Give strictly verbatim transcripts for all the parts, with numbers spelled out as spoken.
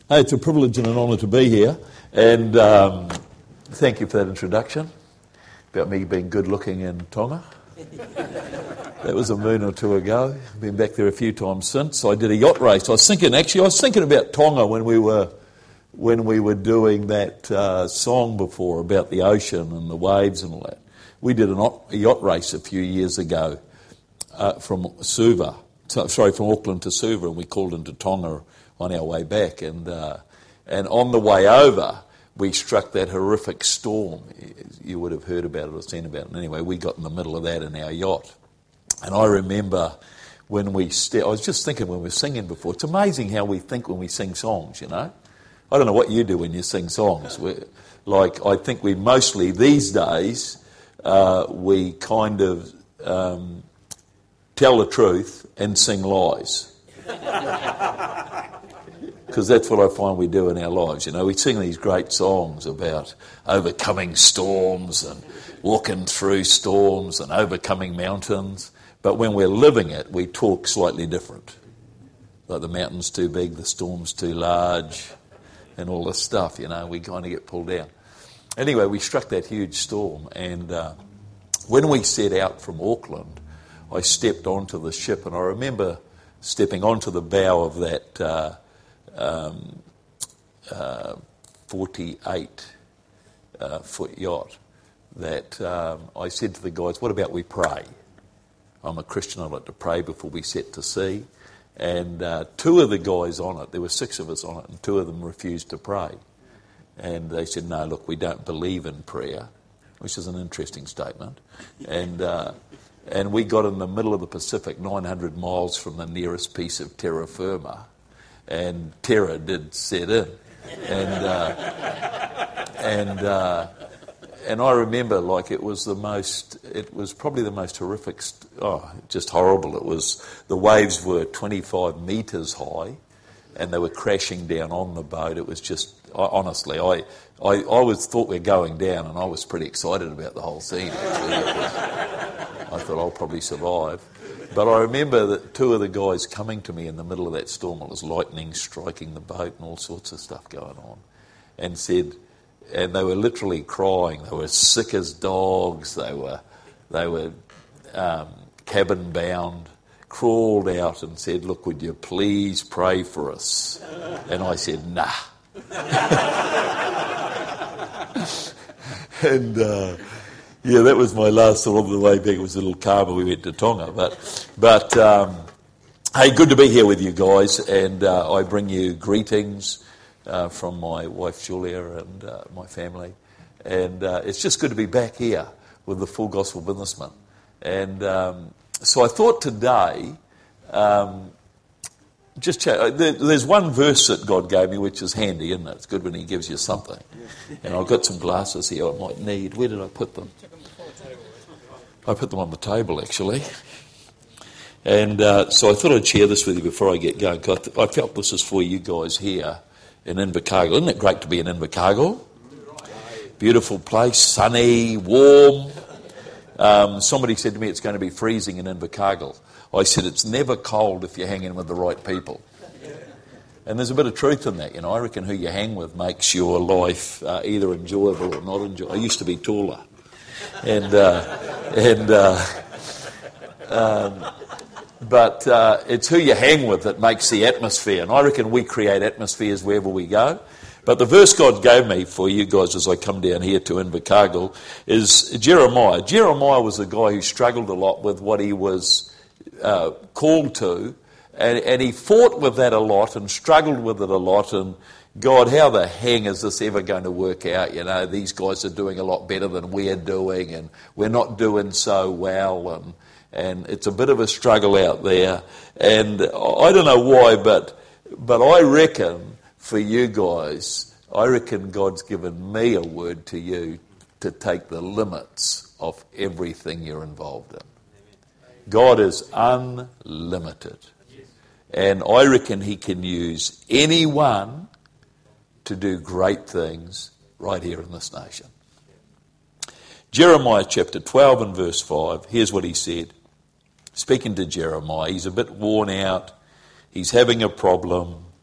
Hey, it's a privilege and an honour to be here, and um, thank you for that introduction about me being good looking in Tonga. That was a moon or two ago. I've been back there a few times since. I did a yacht race. I was thinking, actually, I was thinking about Tonga when we were when we were doing that uh, song before about the ocean and the waves and all that. We did an, a yacht race a few years ago uh, from Suva, so, sorry, from Auckland to Suva, and we called into Tonga on our way back, and uh, and on the way over, we struck that horrific storm. You would have heard about it or seen about it. Anyway, we got in the middle of that in our yacht. And I remember when we... St- I was just thinking when we were singing before, it's amazing how we think when we sing songs, you know. I don't know what you do when you sing songs. We're, like, I think we mostly, these days, uh, we kind of um, tell the truth and sing lies. Because that's what I find we do in our lives. You know, we sing these great songs about overcoming storms and walking through storms and overcoming mountains. But when we're living it, we talk slightly different. Like the mountain's too big, the storm's too large, and all this stuff, you know, we kind of get pulled down. Anyway, we struck that huge storm, and uh, when we set out from Auckland, I stepped onto the ship, and I remember stepping onto the bow of that uh, Um, uh, forty-eight uh, foot yacht that um, I said to the guys, what about we pray? I'm a Christian, I like to pray before we set to sea. And uh, two of the guys on it, there were six of us on it, and two of them refused to pray. And they said, no, look, we don't believe in prayer, which is an interesting statement. And uh, and we got in the middle of the Pacific, nine hundred miles from the nearest piece of terra firma. And terror did set in, and uh, and uh, and I remember like it was the most, it was probably the most horrific, st- oh, just horrible. It was, the waves were twenty-five metres high, and they were crashing down on the boat. It was just, I, honestly, I, I I was thought we were going down, and I was pretty excited about the whole scene. Actually, it was, I thought I'll probably survive. But I remember that two of the guys coming to me in the middle of that storm, it was lightning striking the boat and all sorts of stuff going on, and said, and they were literally crying. They were sick as dogs. They were, they were um, cabin bound, crawled out and said, look, would you please pray for us? And I said, nah. and... Uh, Yeah, that was my last thought on the way back. It was a little calmer. We went to Tonga. But, but um, hey, good to be here with you guys. And uh, I bring you greetings uh, from my wife Julia and uh, my family. And uh, it's just good to be back here with the Full Gospel Businessman. And um, so I thought today, um, just chat, there, there's one verse that God gave me which is handy, isn't it? It's good when he gives you something. And I've got some glasses here I might need. Where did I put them? I put them on the table, actually. And uh, so I thought I'd share this with you before I get going. I, th- I felt this is for you guys here in Invercargill. Isn't it great to be in Invercargill? Beautiful place, sunny, warm. Um, somebody said to me it's going to be freezing in Invercargill. I said it's never cold if you're hanging with the right people. And there's a bit of truth in that, you know. I reckon who you hang with makes your life uh, either enjoyable or not enjoyable. I used to be taller. And, uh, and uh, um, but uh, it's who you hang with that makes the atmosphere. And I reckon we create atmospheres wherever we go. But the verse God gave me for you guys as I come down here to Invercargill is Jeremiah. Jeremiah was a guy who struggled a lot with what he was uh, called to. And, and he fought with that a lot and struggled with it a lot. And God, how the hang is this ever going to work out? You know, these guys are doing a lot better than we're doing, and we're not doing so well. And and it's a bit of a struggle out there. And I don't know why, but but I reckon for you guys, I reckon God's given me a word to you to take the limits of everything you're involved in. God is unlimited. And I reckon he can use anyone to do great things right here in this nation. Jeremiah chapter twelve and verse five, here's what he said. Speaking to Jeremiah, he's a bit worn out. He's having a problem.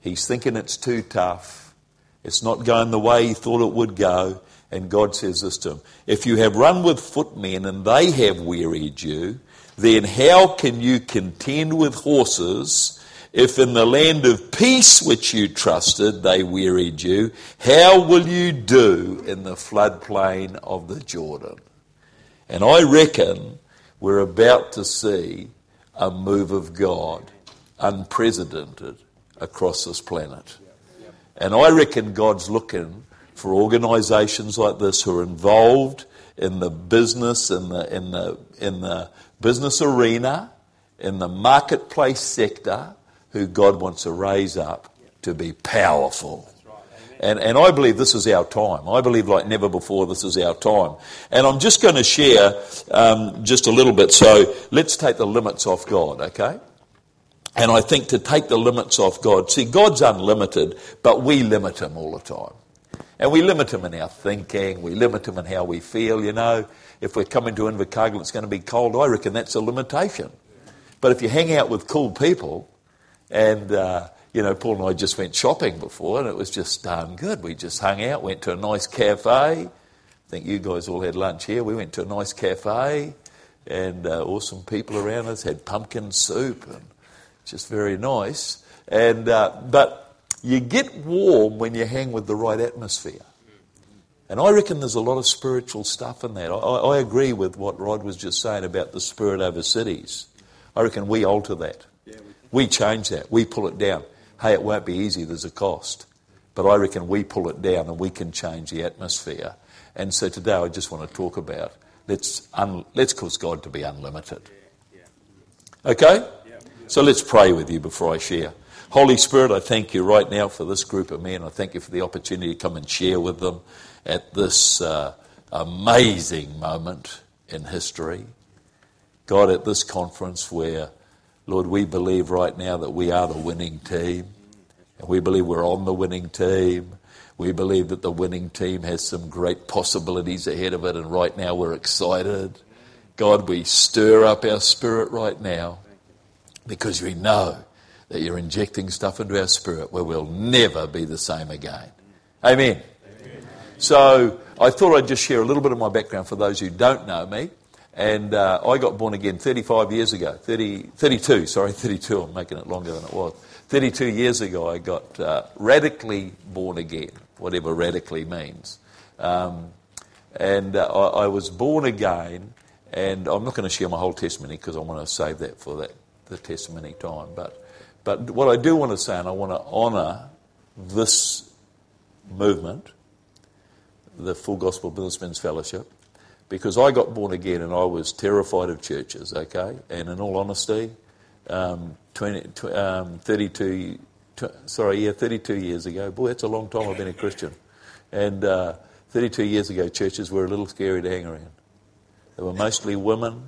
He's thinking it's too tough. It's not going the way he thought it would go. And God says this to him, if you have run with footmen and they have wearied you, then how can you contend with horses if in the land of peace which you trusted they wearied you? How will you do in the floodplain of the Jordan? And I reckon we're about to see a move of God, unprecedented, across this planet. And I reckon God's looking for organisations like this who are involved in the business, in the in the in the business arena, in the marketplace sector, who God wants to raise up to be powerful. And, and I believe this is our time. I believe like never before this is our time. And I'm just going to share um, just a little bit. So let's take the limits off God, okay? And I think to take the limits off God, see, God's unlimited, but we limit him all the time. And we limit him in our thinking, we limit him in how we feel, you know. If we're coming to Invercargill, it's going to be cold, I reckon that's a limitation. But if you hang out with cool people, and... Uh, You know, Paul and I just went shopping before and it was just darn good. We just hung out, went to a nice cafe. I think you guys all had lunch here. We went to a nice cafe and uh, awesome people around us, had pumpkin soup and just very nice. And uh, but you get warm when you hang with the right atmosphere. And I reckon there's a lot of spiritual stuff in that. I, I agree with what Rod was just saying about the spirit over cities. I reckon we alter that. We change that. We pull it down. Hey, it won't be easy, there's a cost. But I reckon we pull it down and we can change the atmosphere. And so today I just want to talk about, let's un, let's cause God to be unlimited. Okay? So let's pray with you before I share. Holy Spirit, I thank you right now for this group of men. I thank you for the opportunity to come and share with them at this uh, amazing moment in history. God, at this conference where, Lord, we believe right now that we are the winning team. And we believe we're on the winning team. We believe that the winning team has some great possibilities ahead of it. And right now we're excited. God, we stir up our spirit right now because we know that you're injecting stuff into our spirit where we'll never be the same again. Amen. Amen. So I thought I'd just share a little bit of my background for those who don't know me. And uh, I got born again thirty-five years ago, thirty, thirty-two, sorry, thirty-two, I'm making it longer than it was. thirty-two years ago I got uh, radically born again, whatever radically means. Um, and uh, I, I was born again, and I'm not going to share my whole testimony because I want to save that for that the testimony time. But, but what I do want to say, and I want to honour this movement, the Full Gospel Businessmen's Fellowship, because I got born again and I was terrified of churches, okay? And in all honesty, um, twenty, um, thirty-two, sorry, yeah, thirty-two years ago, boy, that's a long time I've been a Christian. And uh, thirty-two years ago, churches were a little scary to hang around. They were mostly women,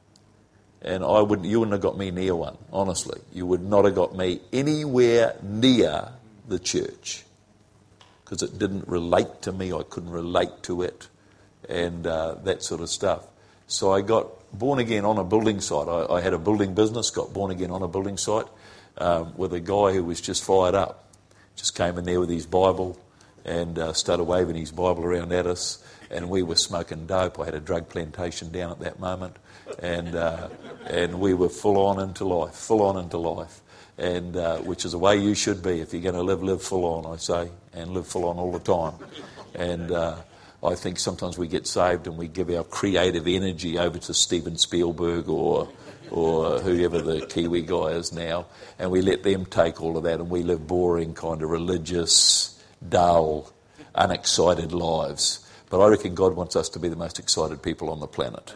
and I wouldn't, you wouldn't have got me near one, honestly. You would not have got me anywhere near the church because it didn't relate to me. I couldn't relate to it. And uh, that sort of stuff. So I got born again on a building site. I, I had a building business, got born again on a building site um, with a guy who was just fired up. Just came in there with his Bible and uh, started waving his Bible around at us. And we were smoking dope. I had a drug plantation down at that moment. And uh, and we were full on into life, full on into life. And uh, which is the way you should be. If you're going to live, live full on, I say. And live full on all the time. And... Uh, I think sometimes we get saved and we give our creative energy over to Steven Spielberg or or whoever the Kiwi guy is now, and we let them take all of that and we live boring, kind of religious, dull, unexcited lives. But I reckon God wants us to be the most excited people on the planet.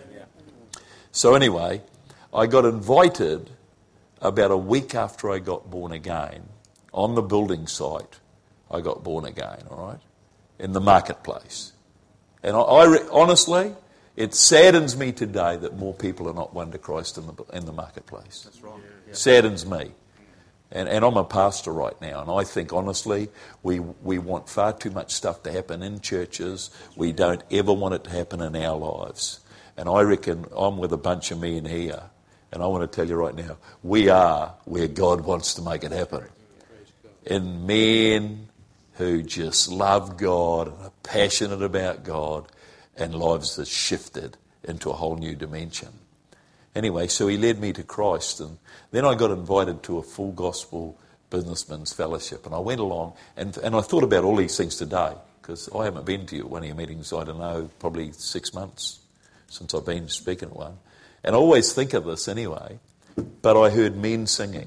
So anyway, I got invited about a week after I got born again on the building site. I got born again, all right? In the marketplace. And I, I re- honestly, it saddens me today that more people are not won to Christ in the in the marketplace. That's right. Yeah. Saddens me. And, and I'm a pastor right now, and I think honestly, we we want far too much stuff to happen in churches. We don't ever want it to happen in our lives. And I reckon I'm with a bunch of men here, and I want to tell you right now, we are where God wants to make it happen. in men who just love God and are passionate about God, and lives that shifted into a whole new dimension. Anyway, so he led me to Christ, and then I got invited to a full gospel businessman's fellowship, and I went along, and, and I thought about all these things today, because I haven't been to one of your meetings, I don't know, probably six months since I've been speaking at one. And I always think of this anyway, but I heard men singing.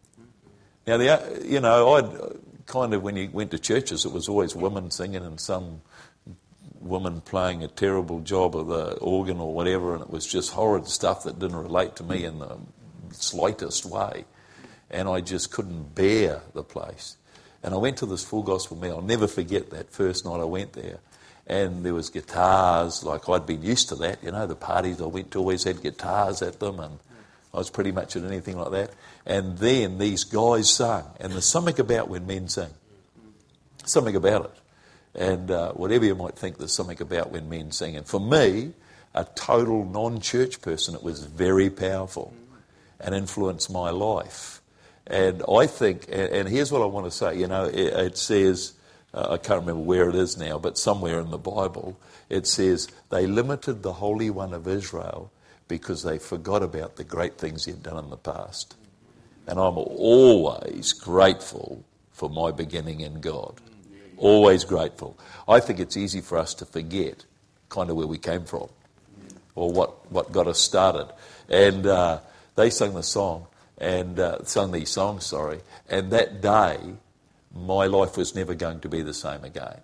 Now, the, you know, I'd kind of, when you went to churches, it was always women singing and some woman playing a terrible job of the organ or whatever, and it was just horrid stuff that didn't relate to me in the slightest way. And I just couldn't bear the place. And I went to this full gospel meal. I'll never forget that first night I went there. And there was guitars, like I'd been used to that. You know, the parties I went to always had guitars at them, and I was pretty much at anything like that. And then these guys sang. And there's something about when men sing. Something about it. And uh, whatever you might think, there's something about when men sing. And for me, a total non-church person, it was very powerful and influenced my life. And I think, and, and here's what I want to say, you know, it, it says, uh, I can't remember where it is now, but somewhere in the Bible, it says, they limited the Holy One of Israel because they forgot about the great things he had done in the past. And I'm always grateful for my beginning in God. Always grateful. I think it's easy for us to forget kind of where we came from or what, what got us started. And uh, they sang the song, and uh, sung these songs, sorry, and that day my life was never going to be the same again.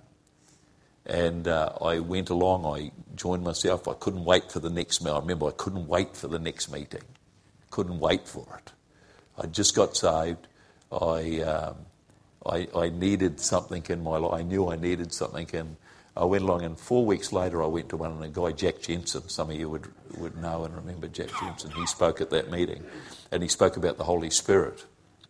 And uh, I went along, I joined myself, I couldn't wait for the next meeting. I remember I couldn't wait for the next meeting. Couldn't wait for it. I just got saved. I... Um, I, I needed something in my life. I knew I needed something, and I went along, and four weeks later I went to one, and a guy, Jack Jensen, some of you would, would know and remember Jack Jensen, he spoke at that meeting, and he spoke about the Holy Spirit.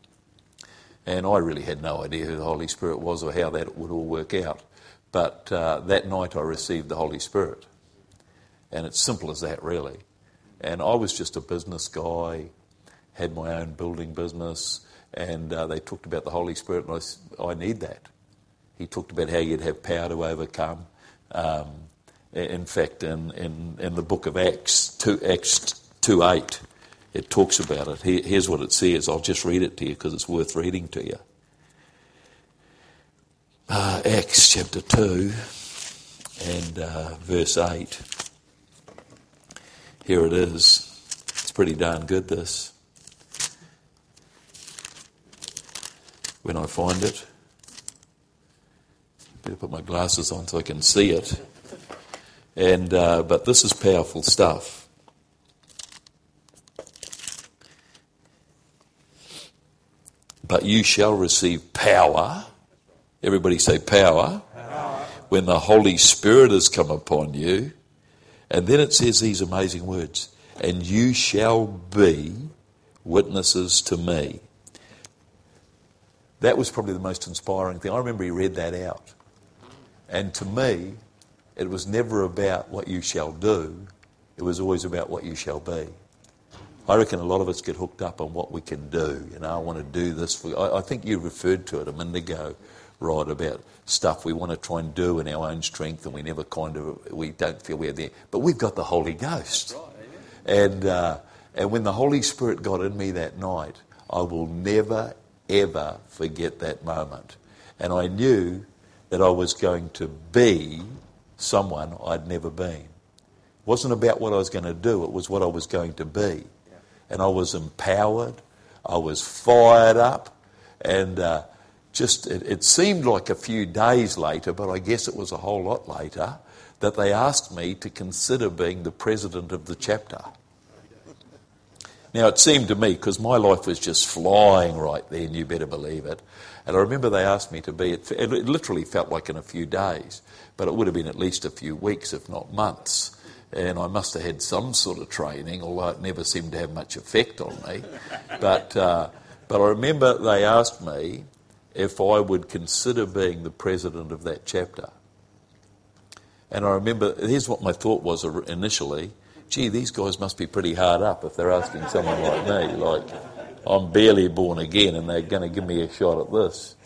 And I really had no idea who the Holy Spirit was or how that would all work out. But uh, that night I received the Holy Spirit. And it's simple as that, really. And I was just a business guy, had my own building business, and uh, they talked about the Holy Spirit, and I, I need that. He talked about how you'd have power to overcome. Um, in fact, in, in, in the book of Acts, two, Acts two eight, it talks about it. Here, here's what it says. I'll just read it to you because it's worth reading to you. Uh, Acts chapter two and uh, verse eight. Here it is. It's pretty darn good, this. When I find it. Better put my glasses on so I can see it. And uh, but this is powerful stuff. But you shall receive power. Everybody say power. Power. When the Holy Spirit has come upon you. And then it says these amazing words. And you shall be witnesses to me. That was probably the most inspiring thing. I remember he read that out. And to me, it was never about what you shall do. It was always about what you shall be. I reckon a lot of us get hooked up on what we can do. You know, I want to do this. For, I, I think you referred to it a minute ago, Rod, about stuff we want to try and do in our own strength, and we never kind of, we don't feel we're there. But we've got the Holy Ghost. And, uh, and when the Holy Spirit got in me that night, I will never, ever forget that moment. And I knew that I was going to be someone I'd never been. It wasn't about what I was going to do, it was what I was going to be. And I was empowered, I was fired up, and uh, just it, it seemed like a few days later, but I guess it was a whole lot later, that they asked me to consider being the president of the chapter. Now, it seemed to me, because my life was just flying right there, and you better believe it. And I remember they asked me to be, it, it literally felt like in a few days, but it would have been at least a few weeks, if not months. And I must have had some sort of training, although it never seemed to have much effect on me. But, uh, but I remember they asked me if I would consider being the president of that chapter. And I remember, here's what my thought was initially. Gee, these guys must be pretty hard up if they're asking someone like me. Like, I'm barely born again and they're going to give me a shot at this.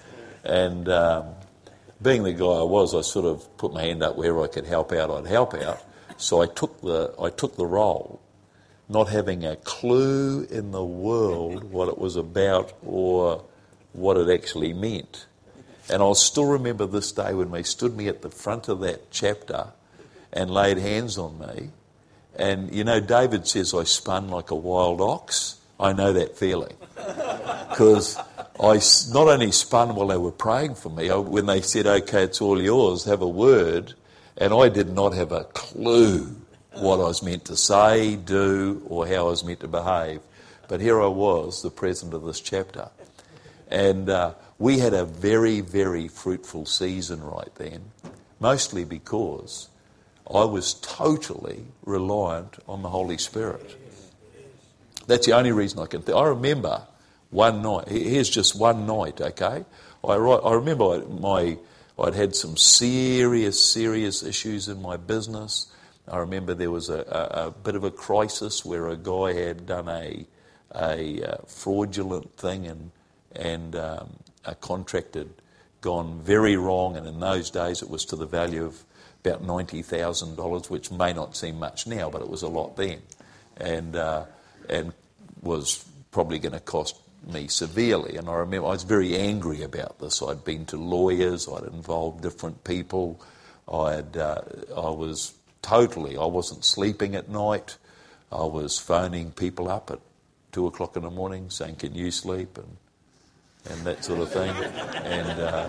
And um, being the guy I was, I sort of put my hand up where I could help out, I'd help out. So I took the I took the role, not having a clue in the world what it was about or what it actually meant. And I'll still remember this day when they stood me at the front of that chapter and laid hands on me. And, you know, David says I spun like a wild ox. I know that feeling. Because I not only spun while they were praying for me, when they said, okay, it's all yours, have a word, and I did not have a clue what I was meant to say, do, or how I was meant to behave. But here I was, the president of this chapter. And uh, we had a very, very fruitful season right then, mostly because I was totally reliant on the Holy Spirit. That's the only reason I can think. I remember one night, here's just one night, okay? I, I remember my, I'd had some serious, serious issues in my business. I remember there was a, a, a bit of a crisis where a guy had done a, a, a fraudulent thing and, and um, a contract had gone very wrong, and in those days it was to the value of about ninety thousand dollars, which may not seem much now, but it was a lot then, and uh, and was probably going to cost me severely. And I remember I was very angry about this. I'd been to lawyers, I'd involved different people, I'd uh, I was totally, I wasn't sleeping at night, I was phoning people up at two o'clock in the morning saying, can you sleep, and and that sort of thing, and uh,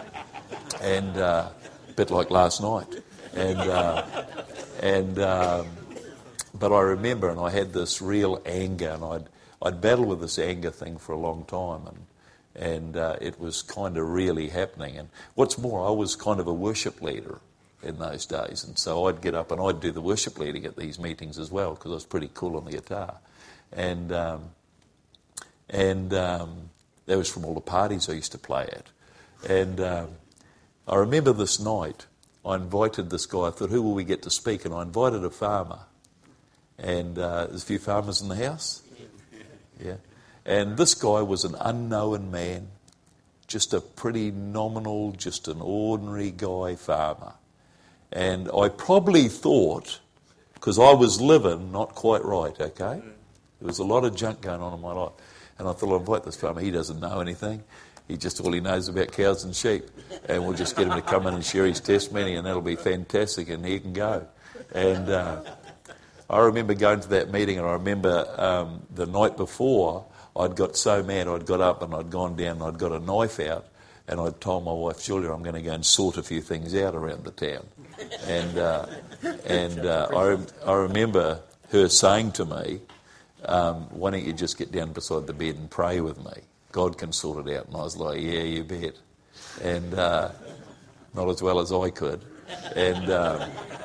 and uh, a bit like last night, and uh, and um, but I remember, and I had this real anger, and I'd I'd battled with this anger thing for a long time, and and uh, it was kind of really happening. And what's more, I was kind of a worship leader in those days, and so I'd get up and I'd do the worship leading at these meetings as well because I was pretty cool on the guitar, and um, and. Um, That was from all the parties I used to play at. And um, I remember this night, I invited this guy. I thought, who will we get to speak? And I invited a farmer. And uh, there's a few farmers in the house. Yeah. And this guy was an unknown man, just a pretty nominal, just an ordinary guy farmer. And I probably thought, because I was living not quite right, okay? There was a lot of junk going on in my life. And I thought, I'll invite this farmer. He doesn't know anything. He just, all he knows about cows and sheep. And we'll just get him to come in and share his testimony, and that'll be fantastic, and he can go. And uh, I remember going to that meeting, and I remember um, the night before, I'd got so mad, I'd got up and I'd gone down and I'd got a knife out, and I'd told my wife, Julia, I'm going to go and sort a few things out around the town. And, uh, and uh, I, I remember her saying to me, Um, why don't you just get down beside the bed and pray with me? God can sort it out. And I was like, yeah, you bet. And uh, not as well as I could. And um,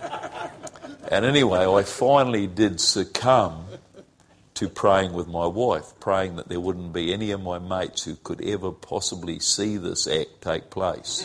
and anyway, I finally did succumb to praying with my wife, praying that there wouldn't be any of my mates who could ever possibly see this act take place,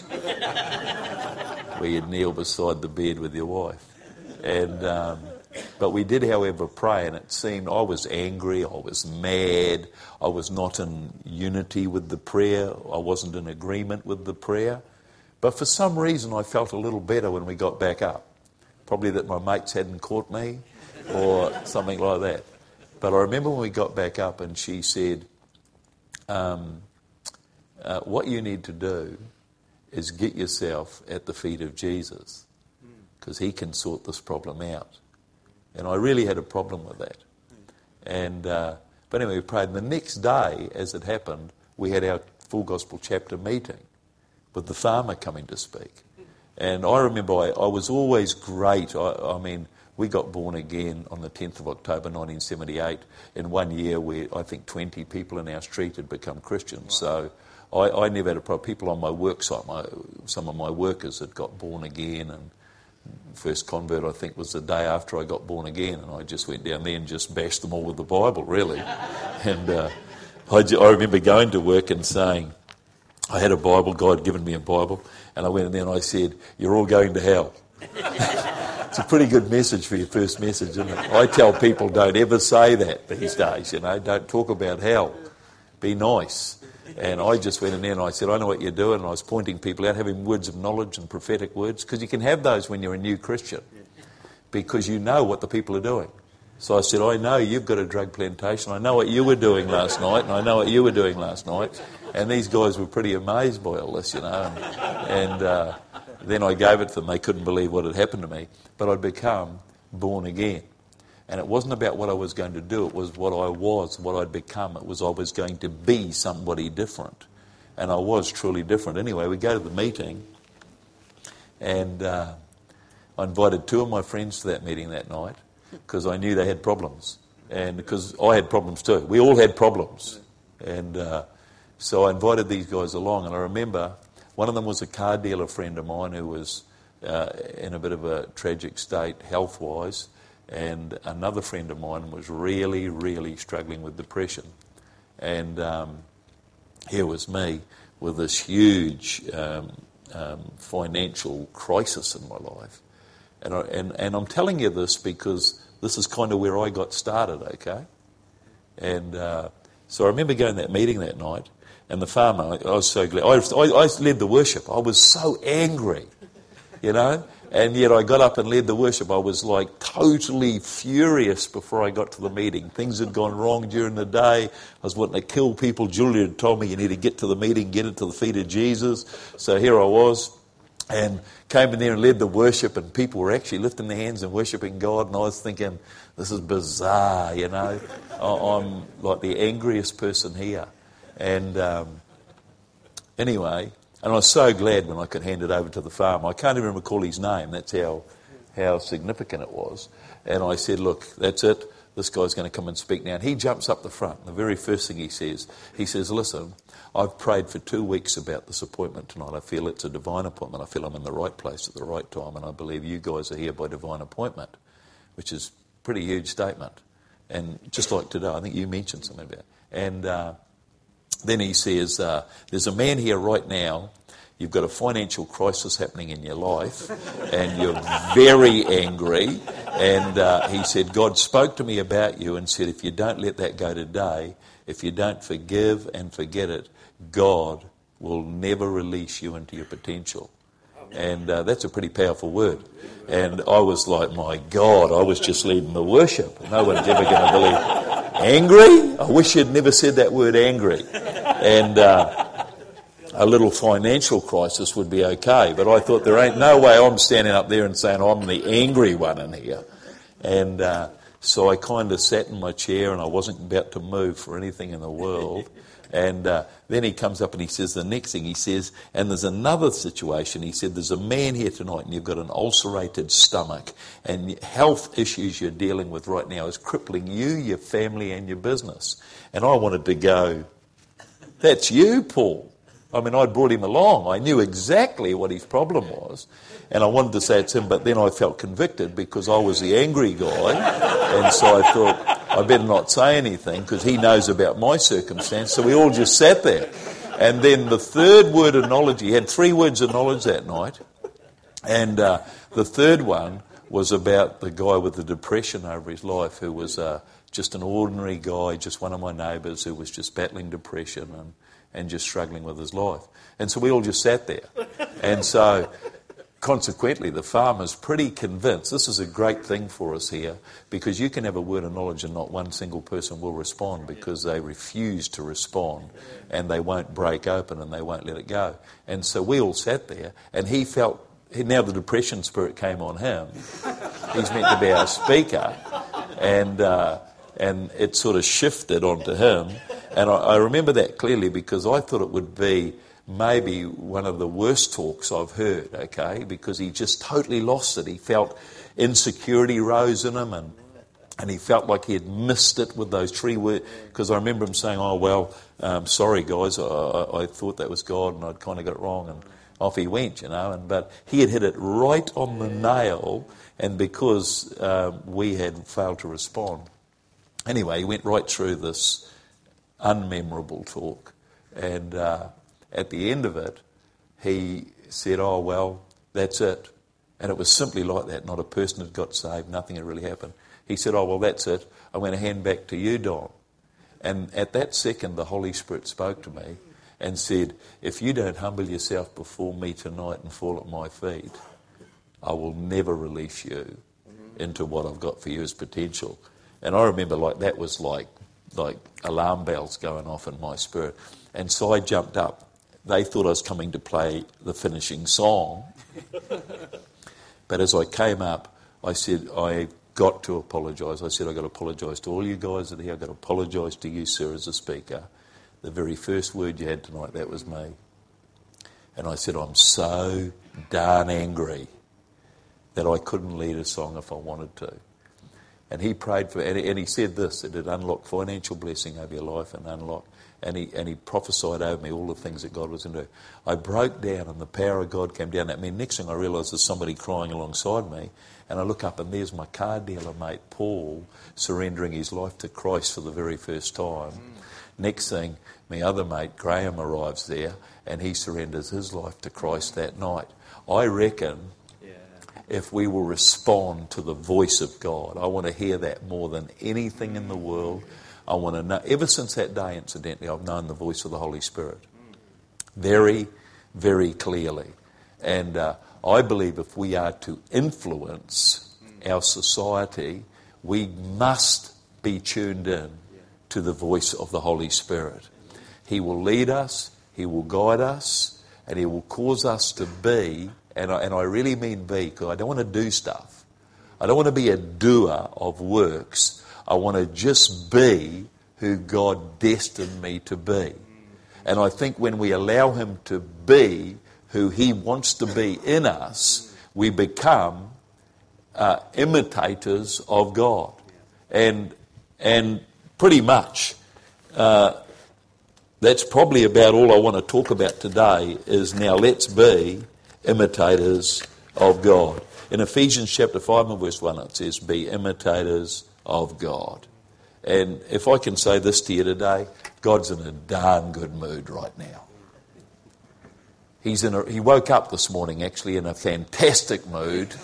where you'd kneel beside the bed with your wife. And um, But we did, however, pray, and it seemed I was angry, I was mad, I was not in unity with the prayer, I wasn't in agreement with the prayer. But for some reason I felt a little better when we got back up. Probably that my mates hadn't caught me or something like that. But I remember when we got back up and she said, um, uh, what you need to do is get yourself at the feet of Jesus, because he can sort this problem out. And I really had a problem with that. And uh, but anyway, we prayed. And the next day, as it happened, we had our Full Gospel chapter meeting with the farmer coming to speak. And I remember I, I was always great. I, I mean, we got born again on the tenth of October nineteen seventy-eight. In one year, where I think twenty people in our street had become Christians. So I, I never had a problem. People on my work site, my, some of my workers had got born again, and first convert, I think, was the day after I got born again, and I just went down there and just bashed them all with the Bible, really. And uh, I, I remember going to work and saying, I had a Bible, God had given me a Bible, and I went in there and I said, you're all going to hell. It's a pretty good message for your first message, isn't it? I tell people don't ever say that these days, you know, don't talk about hell. Be nice. And I just went in there and I said, I know what you're doing. And I was pointing people out, having words of knowledge and prophetic words, because you can have those when you're a new Christian, because you know what the people are doing. So I said, I know you've got a drug plantation. I know what you were doing last night, and I know what you were doing last night. And these guys were pretty amazed by all this, you know. And, and uh, then I gave it to them. They couldn't believe what had happened to me. But I'd become born again. And it wasn't about what I was going to do. It was what I was, what I'd become. It was I was going to be somebody different. And I was truly different. Anyway, we go to the meeting, and uh, I invited two of my friends to that meeting that night because I knew they had problems. And because I had problems too. We all had problems. And uh, so I invited these guys along. And I remember one of them was a car dealer friend of mine who was uh, in a bit of a tragic state health-wise. And another friend of mine was really, really struggling with depression. And um, here was me with this huge um, um, financial crisis in my life. And, I, and, and I'm telling you this because this is kind of where I got started, okay? And uh, so I remember going to that meeting that night, and the farmer, I was so glad. I, I, I led the worship. I was so angry, you know? And yet I got up and led the worship. I was like totally furious before I got to the meeting. Things had gone wrong during the day. I was wanting to kill people. Julia had told me you need to get to the meeting, get it to the feet of Jesus. So here I was and came in there and led the worship, and people were actually lifting their hands and worshipping God. And I was thinking, this is bizarre, you know. I'm like the angriest person here. And um, anyway... And I was so glad when I could hand it over to the farmer. I can't even recall his name. That's how how significant it was. And I said, look, that's it. This guy's going to come and speak now. And he jumps up the front. And the very first thing he says, he says, listen, I've prayed for two weeks about this appointment tonight. I feel it's a divine appointment. I feel I'm in the right place at the right time. And I believe you guys are here by divine appointment, which is a pretty huge statement. And just like today, I think you mentioned something about it. And... Uh, Then he says, uh, there's a man here right now, you've got a financial crisis happening in your life, and you're very angry. And uh, he said, God spoke to me about you and said, if you don't let that go today, if you don't forgive and forget it, God will never release you into your potential. And uh, that's a pretty powerful word. And I was like, my God, I was just leading the worship. No one's ever going to believe. Angry? I wish you'd never said that word, angry. And uh, a little financial crisis would be okay. But I thought there ain't no way I'm standing up there and saying I'm the angry one in here. And uh, so I kind of sat in my chair and I wasn't about to move for anything in the world. And uh, then he comes up and he says the next thing, he says, and there's another situation. He said, there's a man here tonight and you've got an ulcerated stomach and health issues you're dealing with right now is crippling you, your family and your business. And I wanted to go, that's you, Paul. I mean, I'd brought him along. I knew exactly what his problem was. And I wanted to say it's him, but then I felt convicted because I was the angry guy. And so I thought, I better not say anything because he knows about my circumstance. So we all just sat there. And then the third word of knowledge, he had three words of knowledge that night. And uh, the third one was about the guy with the depression over his life who was uh, just an ordinary guy, just one of my neighbours who was just battling depression and, and just struggling with his life. And so we all just sat there. And so... Consequently, the farmer's pretty convinced this is a great thing for us here because you can have a word of knowledge and not one single person will respond because they refuse to respond and they won't break open and they won't let it go. And so we all sat there and he felt, now the depression spirit came on him. He's meant to be our speaker and uh, and it sort of shifted onto him. And I, I remember that clearly because I thought it would be maybe one of the worst talks I've heard, okay, because he just totally lost it. He felt insecurity rose in him and and he felt like he had missed it with those three words. Because I remember him saying, oh, well, um, sorry, guys, I, I, I thought that was God and I'd kind of got it wrong. And off he went, you know. And But he had hit it right on the nail, and because um, we had failed to respond. Anyway, he went right through this unmemorable talk. And... Uh, At the end of it, he said, oh, well, that's it. And it was simply like that. Not a person had got saved. Nothing had really happened. He said, oh, well, that's it. I'm going to hand back to you, Don. And at that second, the Holy Spirit spoke to me and said, if you don't humble yourself before me tonight and fall at my feet, I will never release you into what I've got for you as potential. And I remember like that was like like alarm bells going off in my spirit. And so I jumped up. They thought I was coming to play the finishing song. But as I came up, I said, I got to apologise. I said, I've got to apologise to all you guys that are here. I've got to apologise to you, sir, as a speaker. The very first word you had tonight, that was me. And I said, I'm so darn angry that I couldn't lead a song if I wanted to. And he prayed for, and he, and he said this, that it unlocked financial blessing over your life and unlocked, and he and he prophesied over me all the things that God was going to do. I broke down and the power of God came down at me. Next thing I realised there's somebody crying alongside me, and I look up and there's my car dealer mate, Paul, surrendering his life to Christ for the very first time. Mm. Next thing, my other mate, Graham, arrives there, and he surrenders his life to Christ that night. I reckon if we will respond to the voice of God. I want to hear that more than anything in the world. I want to know, ever since that day, incidentally, I've known the voice of the Holy Spirit very, very clearly. And uh, I believe if we are to influence our society, we must be tuned in to the voice of the Holy Spirit. He will lead us, He will guide us, and He will cause us to be, and I, and I really mean be, because I don't want to do stuff. I don't want to be a doer of works. I want to just be who God destined me to be. And I think when we allow Him to be who He wants to be in us, we become uh, imitators of God. And and pretty much, uh, that's probably about all I want to talk about today is now let's be imitators of God. In Ephesians chapter five and verse one it says, be imitators of God. And if I can say this to you today, God's in a darn good mood right now. He's in a, he woke up this morning actually in a fantastic mood.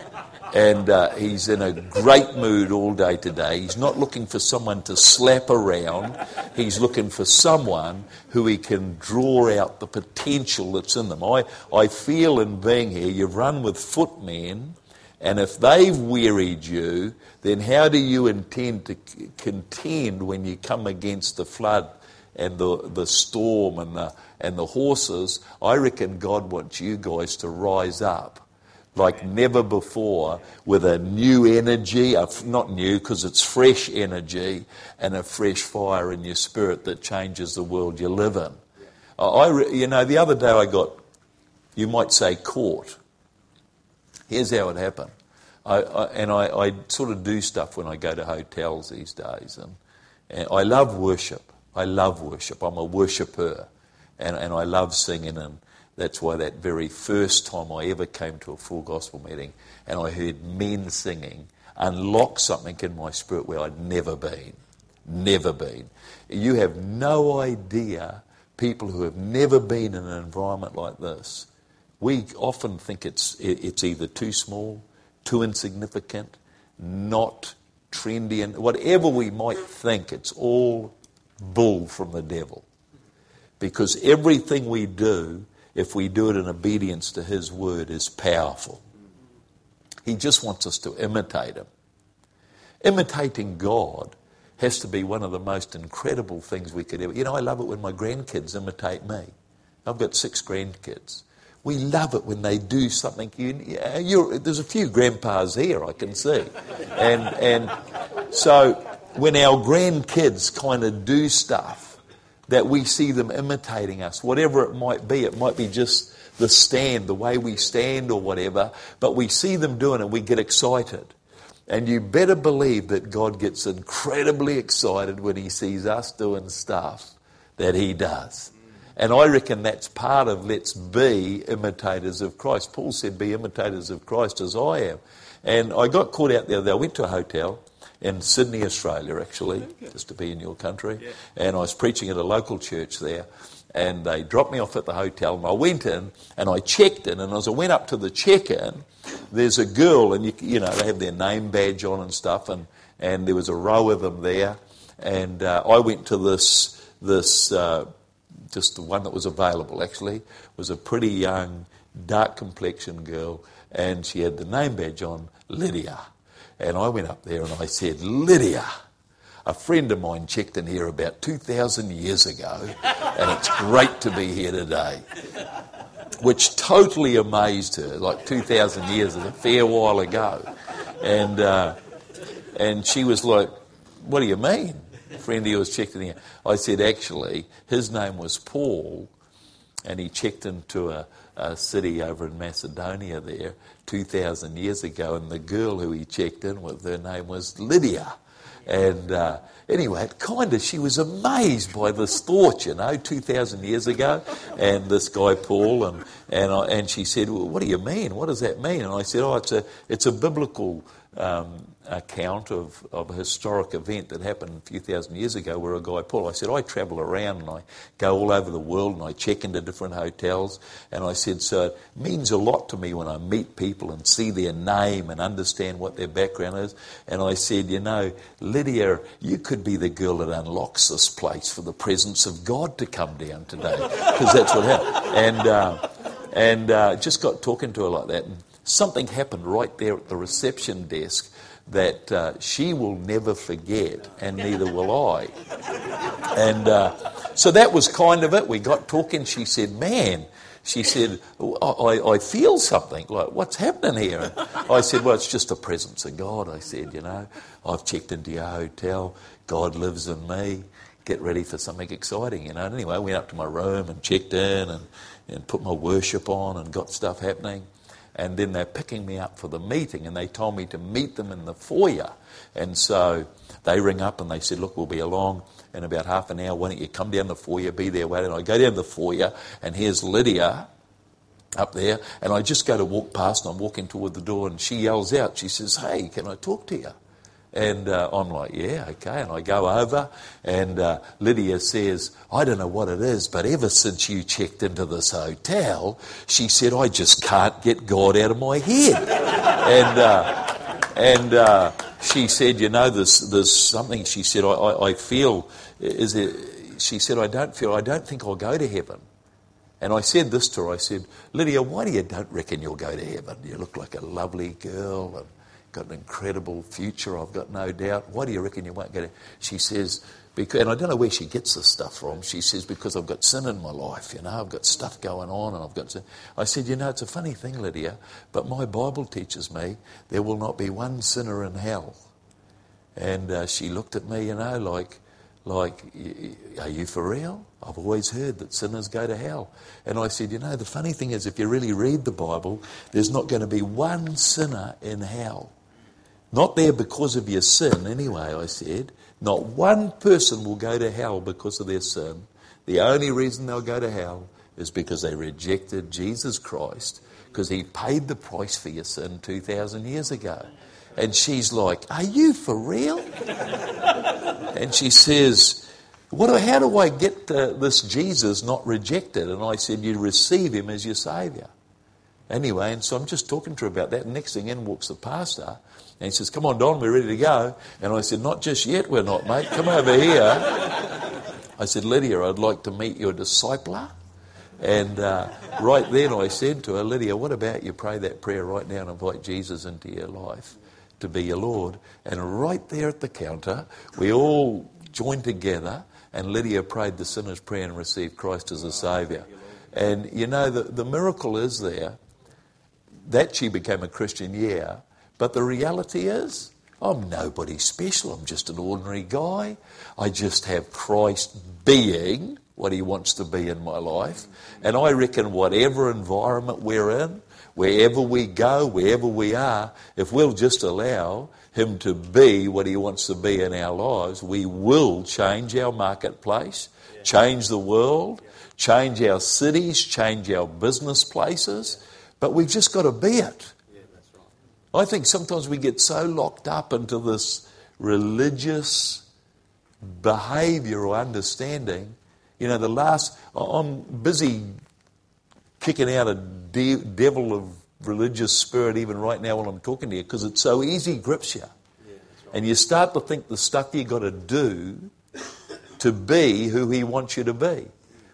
And uh, he's in a great mood all day today. He's not looking for someone to slap around. He's looking for someone who he can draw out the potential that's in them. I, I feel in being here, you've run with footmen, and if they've wearied you, then how do you intend to c- contend when you come against the flood and the, the storm and the, and the horses? I reckon God wants you guys to rise up like never before with a new energy, a, not new because it's fresh energy, and a fresh fire in your spirit that changes the world you live in. I, you know, the other day I got, you might say, caught. Here's how it happened. I, I, and I, I sort of do stuff when I go to hotels these days. And, and I love worship. I love worship. I'm a worshipper. And, and I love singing, and that's why that very first time I ever came to a full gospel meeting and I heard men singing unlocked something in my spirit where I'd never been. Never been. You have no idea, people who have never been in an environment like this. We often think it's it's either too small, too insignificant, not trendy, and whatever we might think, it's all bull from the devil. Because everything we do, if we do it in obedience to His word, is powerful. He just wants us to imitate Him. Imitating God has to be one of the most incredible things we could ever... You know, I love it when my grandkids imitate me. I've got six grandkids. We love it when they do something. You, you're, there's a few grandpas here, I can see. And, and so when our grandkids kind of do stuff, that we see them imitating us, whatever it might be. It might be just the stand, the way we stand or whatever, but we see them doing it, we get excited. And you better believe that God gets incredibly excited when He sees us doing stuff that He does. And I reckon that's part of let's be imitators of Christ. Paul said, be imitators of Christ as I am. And I got caught out there. I went to a hotel in Sydney, Australia, actually, just to be in your country. Yeah. And I was preaching at a local church there, and they dropped me off at the hotel, and I went in, and I checked in, and as I went up to the check-in, there's a girl, and you, you know, they have their name badge on and stuff, and, and there was a row of them there, and uh, I went to this, this uh, just the one that was available actually, was a pretty young, dark complexioned girl, and she had the name badge on, Lydia. And I went up there and I said, Lydia, a friend of mine checked in here about two thousand years ago, and it's great to be here today. Which totally amazed her, like two thousand years is a fair while ago. And uh, and she was like, what do you mean? A friend of yours checked in here. I said, actually, his name was Paul, and he checked into a, a city over in Macedonia there two thousand years ago, and the girl who he checked in with, her name was Lydia. And uh, anyway, it kind of, she was amazed by this thought, you know, two thousand years ago, and this guy Paul, and and I, and she said, well, what do you mean? What does that mean? And I said, oh, it's a it's a biblical um, account of, of a historic event that happened a few thousand years ago where a guy Paul, I said, I travel around and I go all over the world and I check into different hotels, and I said, so it means a lot to me when I meet people and see their name and understand what their background is. And I said, you know, Lydia, you could be the girl that unlocks this place for the presence of God to come down today, because that's what happened. And uh, and uh, just got talking to her like that, and something happened right there at the reception desk that uh, she will never forget, and neither will I. And uh, so that was kind of it. We got talking. She said, man, she said, I, I feel something. Like, what's happening here? And I said, well, it's just the presence of God. I said, you know, I've checked into your hotel. God lives in me. Get ready for something exciting, you know. And anyway, I went up to my room and checked in and, and put my worship on and got stuff happening. And then they're picking me up for the meeting, and they told me to meet them in the foyer. And so they ring up and they said, look, we'll be along in about half an hour. Why don't you come down the foyer, be there waiting. I go down the foyer, and here's Lydia up there. And I just go to walk past, and I'm walking toward the door, and she yells out. She says, hey, can I talk to you? And uh, I'm like, yeah, okay. And I go over, and uh, Lydia says, I don't know what it is, but ever since you checked into this hotel, she said, I just can't get God out of my head. and uh, and uh, she said, you know, there's, there's something, she said, I, I, I feel, is it, she said, I don't feel, I don't think I'll go to heaven. And I said this to her, I said, Lydia, why do you don't reckon you'll go to heaven? You look like a lovely girl, and got an incredible future, I've got no doubt. Why do you reckon you won't get it? She says, because, and I don't know where she gets this stuff from. She says, because I've got sin in my life, you know, I've got stuff going on, and I've got sin. I said, you know, it's a funny thing, Lydia, but my Bible teaches me there will not be one sinner in hell. And uh, she looked at me, you know, like, like, are you for real? I've always heard that sinners go to hell. And I said, you know, the funny thing is, if you really read the Bible, there's not going to be one sinner in hell. Not there because of your sin anyway, I said. Not one person will go to hell because of their sin. The only reason they'll go to hell is because they rejected Jesus Christ, because he paid the price for your sin two thousand years ago. And she's like, are you for real? And she says, what? Do, how do I get uh, this Jesus not rejected? And I said, you receive him as your saviour. Anyway, and so I'm just talking to her about that. And next thing in walks the pastor. And he says, come on, Don, we're ready to go. And I said, not just yet, we're not, mate. Come over here. I said, Lydia, I'd like to meet your discipler. And uh, right then I said to her, Lydia, what about you pray that prayer right now and invite Jesus into your life to be your Lord? And right there at the counter, we all joined together, and Lydia prayed the sinner's prayer and received Christ as a saviour. And, you know, the, the miracle is there that she became a Christian, yeah. But the reality is, I'm nobody special. I'm just an ordinary guy. I just have Christ being what he wants to be in my life. And I reckon whatever environment we're in, wherever we go, wherever we are, if we'll just allow him to be what he wants to be in our lives, we will change our marketplace, change the world, change our cities, change our business places. But we've just got to be it. I think sometimes we get so locked up into this religious behaviour or understanding. You know, the last, I'm busy kicking out a de- devil of religious spirit even right now while I'm talking to you, because it's so easy, grips you. Yeah, right. And you start to think the stuff you got to do to be who he wants you to be.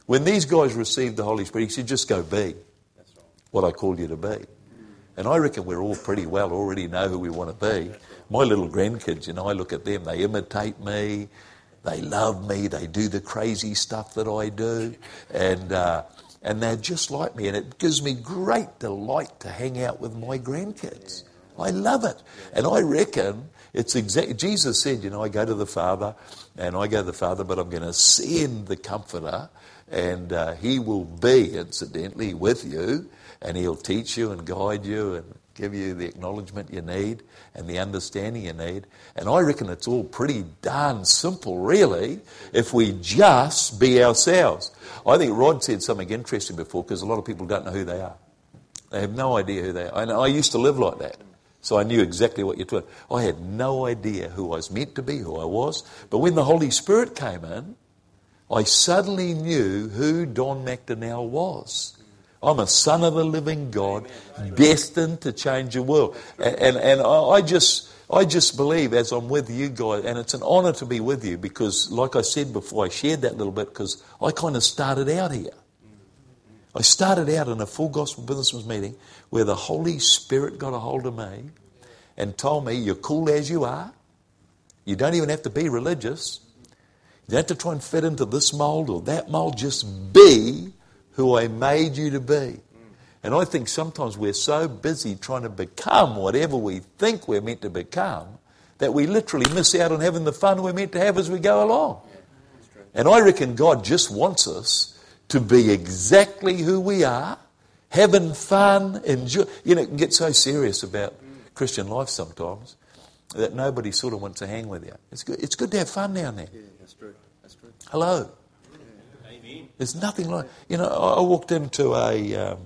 When these guys received the Holy Spirit, he said, just go be what I called you to be. And I reckon we're all pretty well already know who we want to be. My little grandkids, you know, I look at them, they imitate me, they love me, they do the crazy stuff that I do, and uh, and they're just like me, and it gives me great delight to hang out with my grandkids. I love it. And I reckon it's exactly, Jesus said, you know, I go to the Father, and I go to the Father, but I'm going to send the Comforter, and uh, he will be, incidentally, with you, and he'll teach you and guide you and give you the acknowledgement you need and the understanding you need. And I reckon it's all pretty darn simple, really, if we just be ourselves. I think Rod said something interesting before, because a lot of people don't know who they are. They have no idea who they are. And I used to live like that. So I knew exactly what you're talking about. I had no idea who I was meant to be, who I was. But when the Holy Spirit came in, I suddenly knew who Don McDonnell was. I'm a son of the living God, destined to change the world. And, and, and I just I just believe as I'm with you guys, and it's an honour to be with you, because like I said before, I shared that little bit because I kind of started out here. I started out in a full gospel businessman's meeting where the Holy Spirit got a hold of me and told me, you're cool as you are. You don't even have to be religious. You don't have to try and fit into this mould or that mould. Just be who I made you to be. And I think sometimes we're so busy trying to become whatever we think we're meant to become that we literally miss out on having the fun we're meant to have as we go along. And I reckon God just wants us to be exactly who we are, having fun, enjoy. You know, it can get so serious about Christian life sometimes that nobody sort of wants to hang with you. It's good, it's good to have fun now and then. Yeah, that's true. That's true. Hello. There's nothing like, you know, I walked into a, um,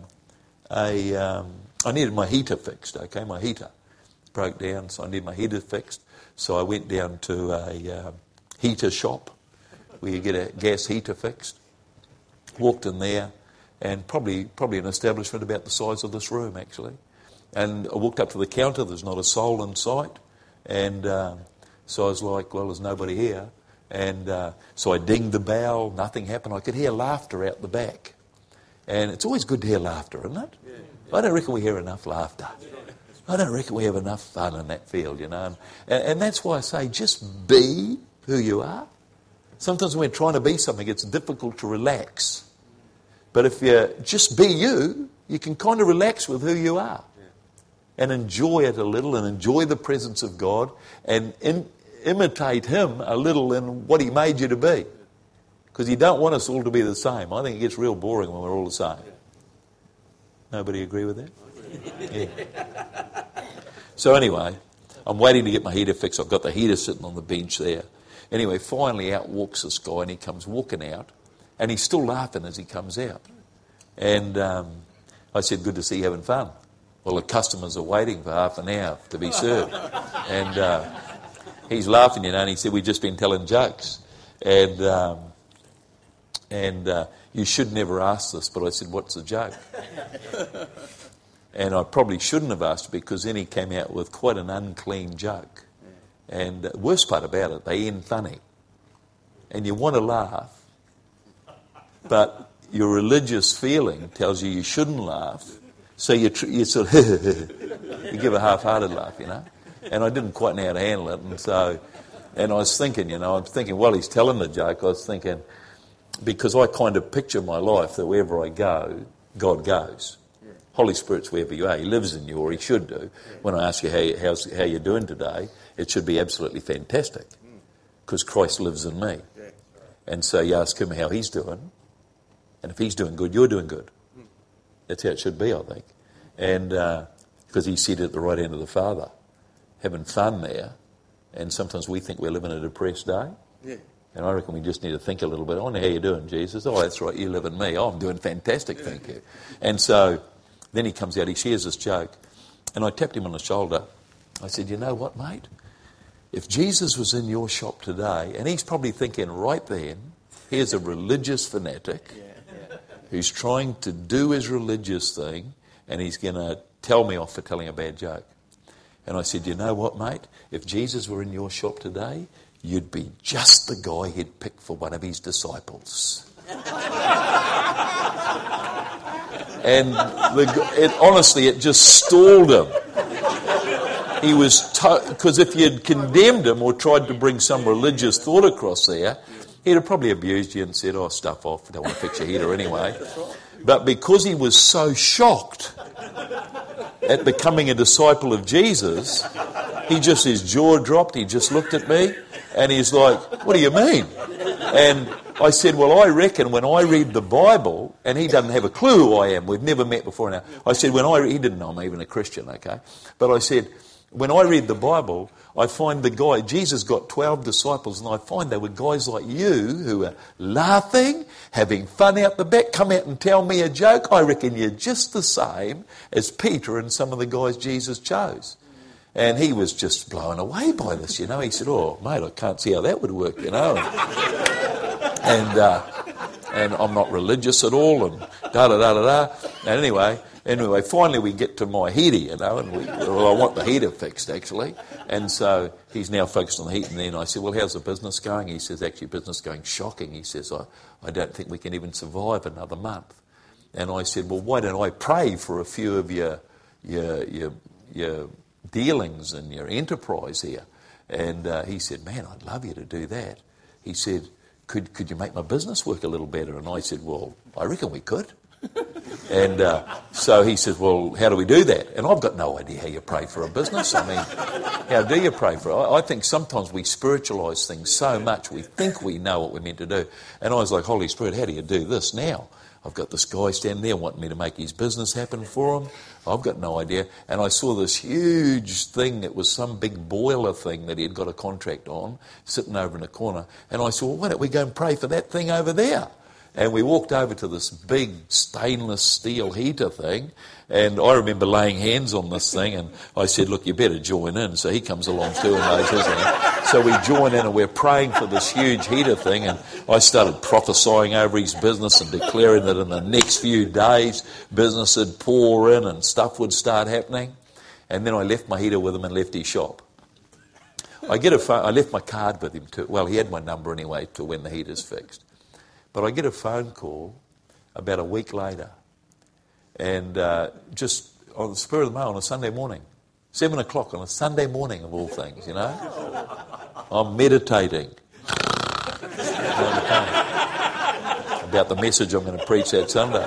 a, um, I needed my heater fixed, okay, my heater broke down, so I needed my heater fixed, so I went down to a um, heater shop where you get a gas heater fixed, walked in there, and probably probably an establishment about the size of this room, actually, and I walked up to the counter, there's not a soul in sight, and um, so I was like, well, there's nobody here. And uh, so I dinged the bell, nothing happened. I could hear laughter out the back. And it's always good to hear laughter, isn't it? Yeah, yeah. I don't reckon we hear enough laughter. I don't reckon we have enough fun in that field, you know. And, and that's why I say just be who you are. Sometimes when we're trying to be something, it's difficult to relax. But if you just be you, you can kind of relax with who you are. And enjoy it a little and enjoy the presence of God and in, imitate him a little in what he made you to be. Because you don't want us all to be the same. I think it gets real boring when we're all the same. Nobody agree with that? Yeah. So anyway, I'm waiting to get my heater fixed. I've got the heater sitting on the bench there. Anyway, finally out walks this guy, and he comes walking out, and he's still laughing as he comes out. And um, I said, good to see you having fun. Well, the customers are waiting for half an hour to be served. And uh, he's laughing, you know, and he said, we've just been telling jokes. And um, and uh, you should never ask this, but I said, what's the joke? And I probably shouldn't have asked, because then he came out with quite an unclean joke. And the worst part about it, they end funny. And you want to laugh, but your religious feeling tells you you shouldn't laugh. So you, tr- you sort of, you give a half-hearted laugh, you know. And I didn't quite know how to handle it. And so, and I was thinking, you know, I'm thinking, while he's telling the joke, I was thinking, because I kind of picture my life that wherever I go, God goes. Yeah. Holy Spirit's wherever you are. He lives in you, or he should do. Yeah. When I ask you how, you, how's, how you're doing today, it should be absolutely fantastic, because Christ lives in me. Yeah. And so you ask him how he's doing, and if he's doing good, you're doing good. That's how it should be, I think. And uh, because he's seated at the right hand of the Father, having fun there. And sometimes we think we're living a depressed day. Yeah. And I reckon we just need to think a little bit. I wonder how you're doing, Jesus. Oh, that's right, you live in me. Oh, I'm doing fantastic, thank you. And so then he comes out, he shares this joke. And I tapped him on the shoulder. I said, you know what, mate? If Jesus was in your shop today, and he's probably thinking right then, here's a religious fanatic who's trying to do his religious thing, and he's going to tell me off for telling a bad joke. And I said, you know what, mate? If Jesus were in your shop today, you'd be just the guy he'd pick for one of his disciples. And the, it, honestly, it just stalled him. He was, because to- if you'd condemned him or tried to bring some religious thought across there, he'd have probably abused you and said, oh, stuff off, don't want to fix your heater anyway. But because he was so shocked at becoming a disciple of Jesus, he just, his jaw dropped, he just looked at me, and he's like, what do you mean? And I said, well, I reckon when I read the Bible, and he doesn't have a clue who I am, we've never met before now. I said, when I, he didn't know I'm even a Christian, okay? But I said, when I read the Bible, I find the guy, Jesus got twelve disciples, and I find they were guys like you who are laughing, having fun out the back, come out and tell me a joke. I reckon you're just the same as Peter and some of the guys Jesus chose. And he was just blown away by this, you know. He said, oh, mate, I can't see how that would work, you know. And uh, and I'm not religious at all, and da-da-da-da-da. And anyway, anyway, finally we get to my heater, you know, and we, well, I want the heater fixed, actually. And so he's now focused on the heat. And then I said, well, how's the business going? He says, actually, business going shocking. He says, I, I don't think we can even survive another month. And I said, well, why don't I pray for a few of your your your, your dealings and your enterprise here? And uh, he said, man, I'd love you to do that. He said, could could you make my business work a little better? And I said, well, I reckon we could. And uh, so he says, well, how do we do that? And I've got no idea how you pray for a business. I mean, how do you pray for it? I, I think sometimes we spiritualise things so much, we think we know what we're meant to do. And I was like, Holy Spirit, how do you do this now? I've got this guy standing there wanting me to make his business happen for him. I've got no idea. And I saw this huge thing. It was some big boiler thing that he had got a contract on, sitting over in a corner. And I said, well, why don't we go and pray for that thing over there? And we walked over to this big stainless steel heater thing. And I remember laying hands on this thing. And I said, look, you better join in. So he comes along too and lays his hand. So we join in and we're praying for this huge heater thing. And I started prophesying over his business and declaring that in the next few days, business would pour in and stuff would start happening. And then I left my heater with him and left his shop. I get a phone, I left my card with him too. Well, he had my number anyway to when the heater's fixed. But I get a phone call about a week later, and uh, just on the spur of the moment on a Sunday morning, seven o'clock on a Sunday morning of all things, you know, I'm meditating about the message I'm going to preach that Sunday.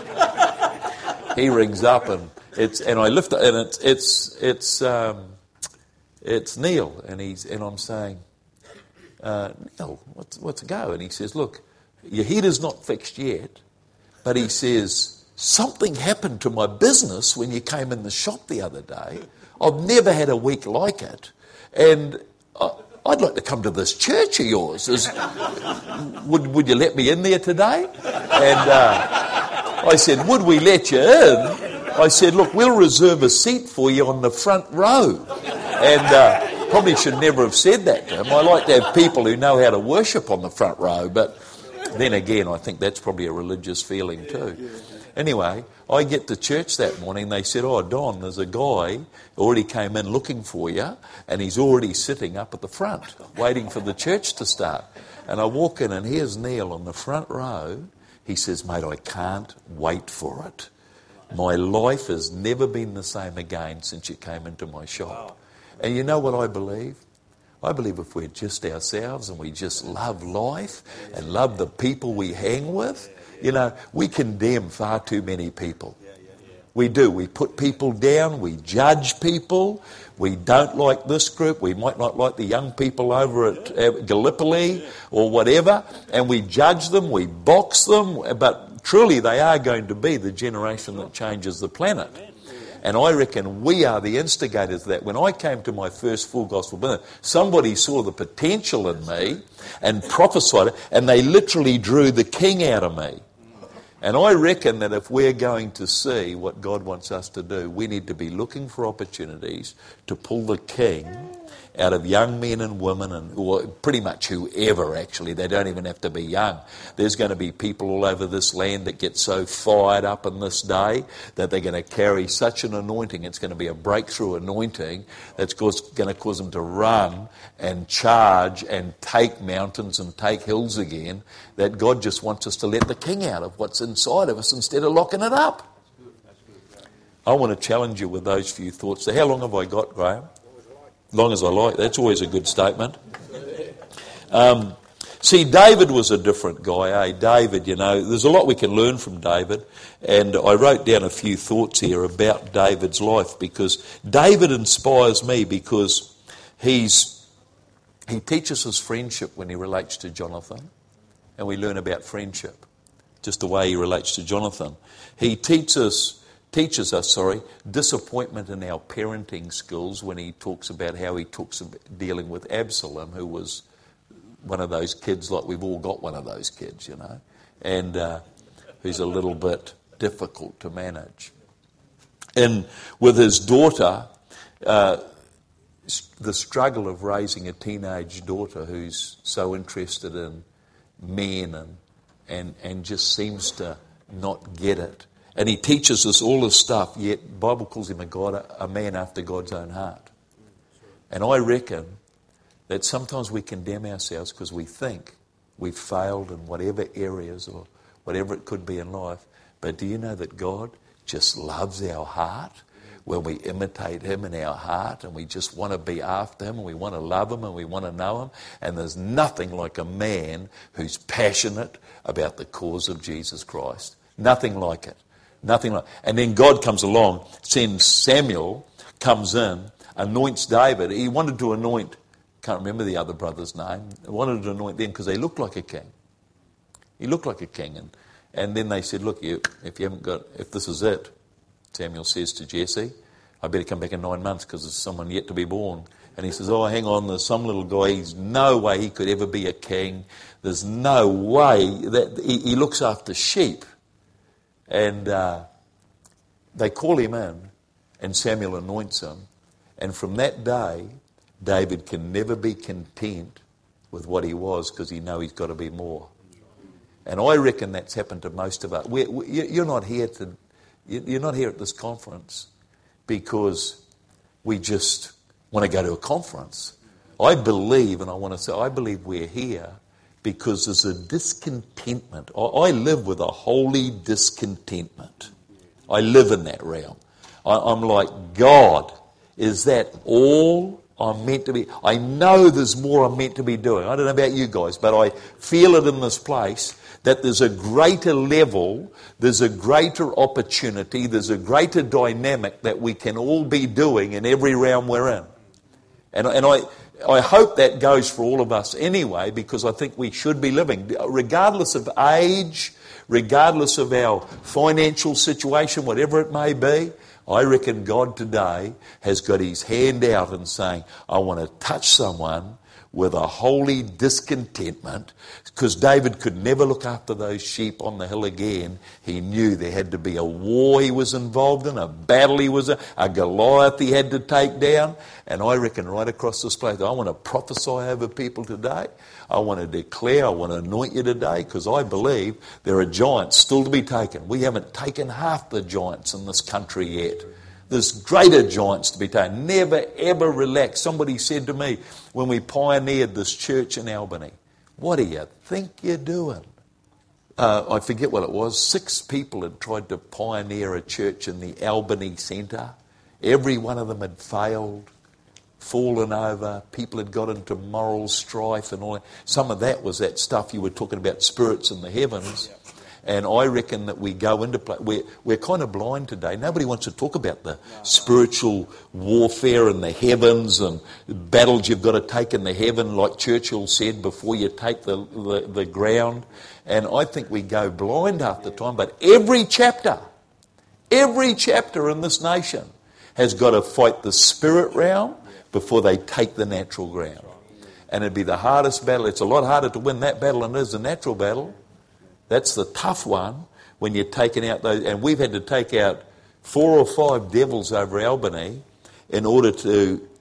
He rings up and it's and I lift it and it's it's it's um, it's Neil, and he's and I'm saying, uh, Neil, what's what's a go? And he says, look, your heater's not fixed yet, but he says, something happened to my business when you came in the shop the other day. I've never had a week like it. And I, I'd like to come to this church of yours. Is, would, would you let me in there today? And uh, I said, would we let you in? I said, look, we'll reserve a seat for you on the front row. And uh, probably should never have said that to him. I like to have people who know how to worship on the front row, but then again, I think that's probably a religious feeling too. Anyway, I get to church that morning. They said, oh, Don, there's a guy who already came in looking for you, and he's already sitting up at the front, waiting for the church to start. And I walk in, and here's Neil on the front row. He says, mate, I can't wait for it. My life has never been the same again since you came into my shop. And you know what I believe? I believe if we're just ourselves and we just love life and love the people we hang with, you know, we condemn far too many people. We do. We put people down. We judge people. We don't like this group. We might not like the young people over at, at Gallipoli or whatever. And we judge them. We box them. But truly they are going to be the generation that changes the planet. And I reckon we are the instigators of that. When I came to my first full gospel business, somebody saw the potential in me and prophesied it, and they literally drew the king out of me. And I reckon that if we're going to see what God wants us to do, we need to be looking for opportunities to pull the king out of young men and women, and or pretty much whoever, actually. They don't even have to be young. There's going to be people all over this land that get so fired up in this day that they're going to carry such an anointing. It's going to be a breakthrough anointing that's going to cause them to run and charge and take mountains and take hills again, that God just wants us to let the king out of what's inside of us instead of locking it up. I want to challenge you with those few thoughts. So how long have I got, Graham? Long as I like. That's always a good statement. Um, see, David was a different guy, eh? David, you know, there's a lot we can learn from David. And I wrote down a few thoughts here about David's life, because David inspires me because he's he teaches us friendship when he relates to Jonathan. And we learn about friendship, just the way he relates to Jonathan. He teaches us teaches us, sorry, disappointment in our parenting skills when he talks about how he talks about dealing with Absalom, who was one of those kids, like we've all got one of those kids, you know, and uh, who's a little bit difficult to manage. And with his daughter, uh, the struggle of raising a teenage daughter who's so interested in men and and, and just seems to not get it. And he teaches us all this stuff, yet the Bible calls him a God, a man after God's own heart. And I reckon that sometimes we condemn ourselves because we think we've failed in whatever areas or whatever it could be in life. But do you know that God just loves our heart when we imitate him in our heart, and we just want to be after him, and we want to love him, and we want to know him? And there's nothing like a man who's passionate about the cause of Jesus Christ. Nothing like it. Nothing like, and then God comes along, sends Samuel, comes in, anoints David. He wanted to anoint, can't remember the other brother's name, he wanted to anoint them because they looked like a king. He looked like a king. And, and then they said, look, you, if you haven't got, if this is it, Samuel says to Jesse, I better come back in nine months because there's someone yet to be born. And he says, oh, hang on, there's some little guy, he's no way he could ever be a king. There's no way that he, he looks after sheep. And uh, they call him in, and Samuel anoints him. And from that day, David can never be content with what he was, because he knows he's got to be more. And I reckon that's happened to most of us. We're, we, you're not here to, you're not here at this conference because we just want to go to a conference. I believe, and I want to say, I believe we're here because there's a discontentment. I live with a holy discontentment. I live in that realm. I'm like, God, is that all I'm meant to be? I know there's more I'm meant to be doing. I don't know about you guys, but I feel it in this place that there's a greater level, there's a greater opportunity, there's a greater dynamic that we can all be doing in every realm we're in. And, and I... I hope that goes for all of us anyway, because I think we should be living, regardless of age, regardless of our financial situation, whatever it may be. I reckon God today has got his hand out and saying, I want to touch someone with a holy discontentment, because David could never look after those sheep on the hill again. He knew there had to be a war he was involved in, a battle he was in, a Goliath he had to take down. And I reckon right across this place, I want to prophesy over people today. I want to declare, I want to anoint you today, because I believe there are giants still to be taken. We haven't taken half the giants in this country yet. There's greater giants to be taken. Never, ever relax. Somebody said to me when we pioneered this church in Albany, what do you think you're doing? Uh, I forget what it was. Six people had tried to pioneer a church in the Albany Centre. Every one of them had failed, fallen over. People had got into moral strife and all that. Some of that was that stuff you were talking about, spirits in the heavens. And I reckon that we go into play. We're, we're kind of blind today. Nobody wants to talk about the spiritual warfare in the heavens and battles you've got to take in the heaven, like Churchill said, before you take the, the, the ground. And I think we go blind half the time. But every chapter, every chapter in this nation has got to fight the spirit realm before they take the natural ground. And it'd be the hardest battle. It's a lot harder to win that battle than it is the natural battle. That's the tough one when you're taking out those. And we've had to take out four or five devils over Albany in order to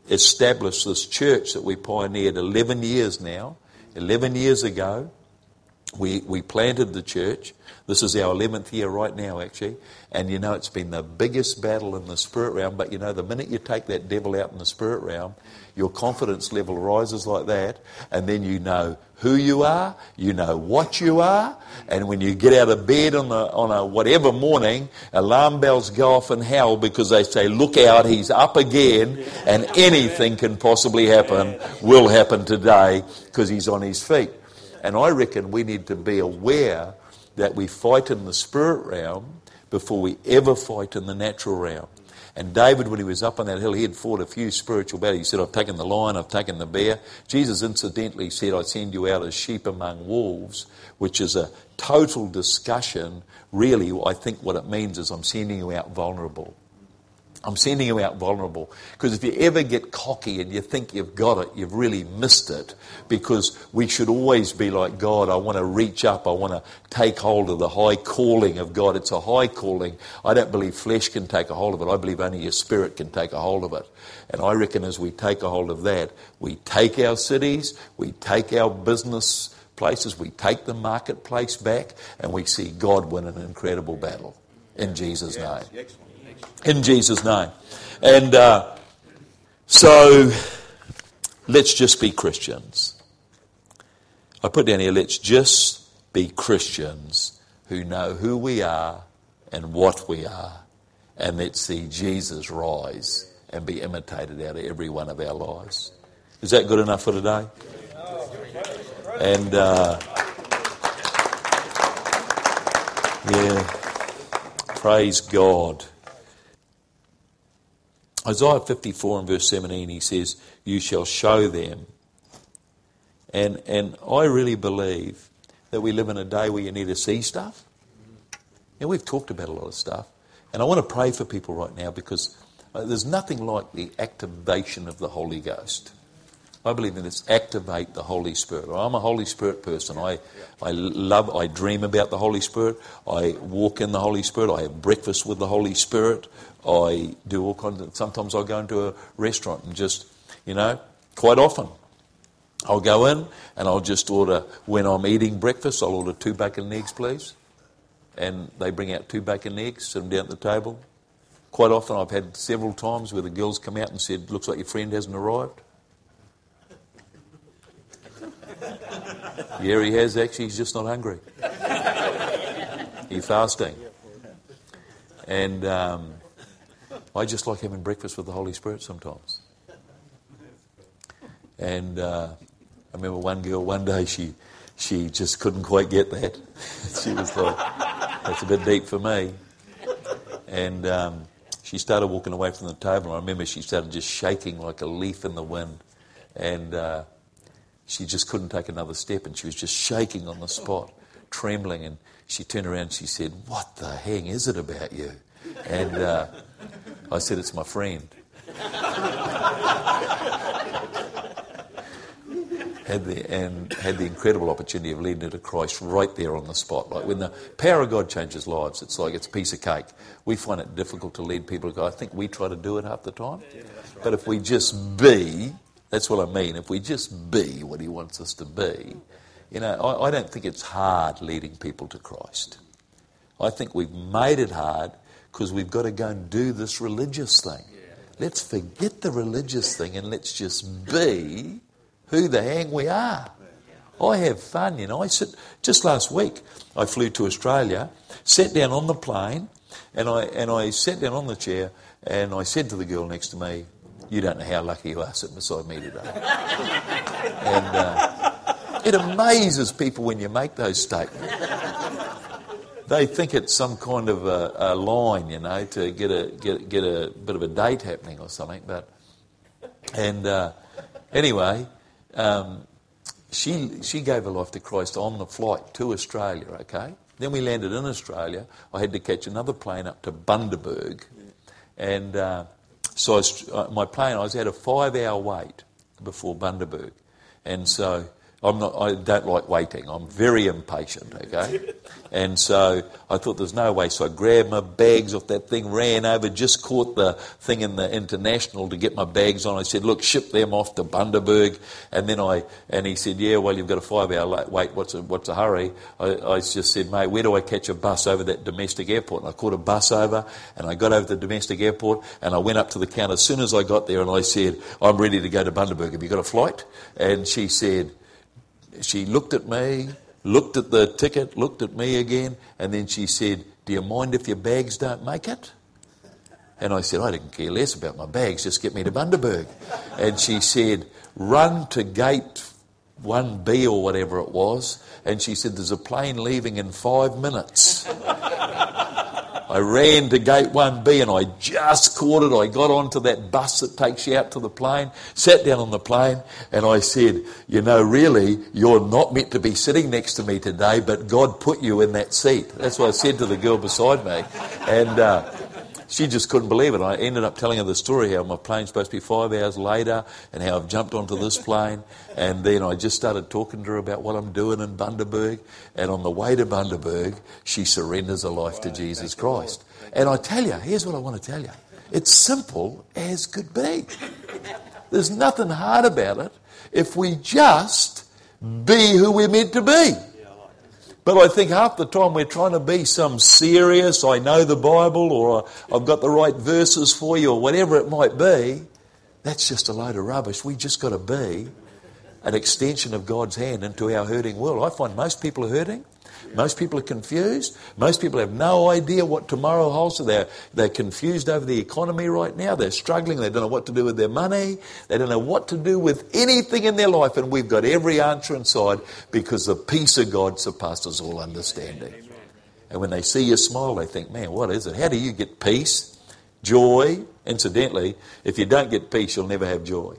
established this church that we pioneered eleven years now. eleven years ago, we, we planted the church. This is our eleventh year right now, actually. And you know, it's been the biggest battle in the spirit realm. But you know, the minute you take that devil out in the spirit realm, your confidence level rises like that. And then you know who you are, you know what you are. And when you get out of bed on a, on a whatever morning, alarm bells go off in hell because they say, look out, he's up again. And anything can possibly happen, will happen today because he's on his feet. And I reckon we need to be aware that we fight in the spirit realm before we ever fight in the natural realm. And David, when he was up on that hill, he had fought a few spiritual battles. He said, I've taken the lion, I've taken the bear. Jesus incidentally said, I send you out as sheep among wolves, which is a total discussion. Really, I think what it means is I'm sending you out vulnerable. I'm sending you out vulnerable. Because if you ever get cocky and you think you've got it, you've really missed it. Because we should always be like, God, I want to reach up. I want to take hold of the high calling of God. It's a high calling. I don't believe flesh can take a hold of it. I believe only your spirit can take a hold of it. And I reckon as we take a hold of that, we take our cities, we take our business places, we take the marketplace back, and we see God win an incredible battle. In Jesus' name. In Jesus' name. And uh, so, let's just be Christians. I put down here, let's just be Christians who know who we are and what we are. And let's see Jesus rise and be imitated out of every one of our lives. Is that good enough for today? And, uh, yeah, praise God. Isaiah fifty-four and verse seventeen, he says, you shall show them. And and I really believe that we live in a day where you need to see stuff. And we've talked about a lot of stuff. And I want to pray for people right now because there's nothing like the activation of the Holy Ghost. I believe in this, activate the Holy Spirit. I'm a Holy Spirit person. I, I love, I dream about the Holy Spirit. I walk in the Holy Spirit. I have breakfast with the Holy Spirit. I do all kinds of, sometimes I'll go into a restaurant and just, you know, quite often I'll go in and I'll just order, when I'm eating breakfast, I'll order two bacon and eggs, please. And they bring out two bacon and eggs, sit them down at the table. Quite often I've had several times where the girls come out and said, looks like your friend hasn't arrived. Yeah, he has actually, he's just not hungry. He's fasting. And um, I just like having breakfast with the Holy Spirit sometimes. And uh, I remember one girl, one day she she just couldn't quite get that. She was like, that's a bit deep for me. And um, she started walking away from the table. I remember she started just shaking like a leaf in the wind. And uh, she just couldn't take another step, and she was just shaking on the spot, trembling. And she turned around and she said, what the hang is it about you? And uh, I said, it's my friend. had the and had the incredible opportunity of leading her to Christ right there on the spot. Like when the power of God changes lives, it's like it's a piece of cake. We find it difficult to lead people to God. I think we try to do it half the time. But if we just be, that's what I mean, if we just be what he wants us to be, you know, I, I don't think it's hard leading people to Christ. I think we've made it hard because we've got to go and do this religious thing. Let's forget the religious thing and let's just be who the hang we are. I have fun, you know. I sit, just last week I flew to Australia, sat down on the plane, and I and I sat down on the chair and I said to the girl next to me, you don't know how lucky you are sitting beside me today. And uh, it amazes people when you make those statements. They think it's some kind of a, a line, you know, to get a get get a bit of a date happening or something. But and uh, anyway, um, she she gave her life to Christ on the flight to Australia. Okay, then we landed in Australia. I had to catch another plane up to Bundaberg, and uh, so I, uh, my plane I was at a five-hour wait before Bundaberg, and so I'm not, I don't like waiting. I'm very impatient, okay? And so I thought there's no way. So I grabbed my bags off that thing, ran over, just caught the thing in the International to get my bags on. I said, look, ship them off to Bundaberg. And then I, and he said, yeah, well, you've got a five hour wait. What's a, what's a hurry? I, I just said, mate, where do I catch a bus over that domestic airport? And I caught a bus over and I got over to the domestic airport and I went up to the counter as soon as I got there and I said, I'm ready to go to Bundaberg. Have you got a flight? And she said, she looked at me, looked at the ticket, looked at me again, and then she said, do you mind if your bags don't make it? And I said, I didn't care less about my bags, just get me to Bundaberg. And she said, run to gate one B or whatever it was, and she said, there's a plane leaving in five minutes. I ran to gate one B and I just caught it. I got onto that bus that takes you out to the plane, sat down on the plane, and I said, you know, really, you're not meant to be sitting next to me today, but God put you in that seat. That's what I said to the girl beside me. And uh, she just couldn't believe it. I ended up telling her the story, how my plane's supposed to be five hours later and how I've jumped onto this plane. And then I just started talking to her about what I'm doing in Bundaberg. And on the way to Bundaberg, she surrenders her life to Jesus Christ. And I tell you, here's what I want to tell you. It's simple as could be. There's nothing hard about it if we just be who we're meant to be. But I think half the time we're trying to be some serious, I know the Bible, or I've got the right verses for you, or whatever it might be. That's just a load of rubbish. We just got to be an extension of God's hand into our hurting world. I find most people are hurting. Most people are confused. Most people have no idea what tomorrow holds. So they're, they're confused over the economy right now. They're struggling. They don't know what to do with their money. They don't know what to do with anything in their life. And we've got every answer inside because the peace of God surpasses all understanding. And when they see you smile, they think, man, what is it? How do you get peace, joy? Incidentally, if you don't get peace, you'll never have joy.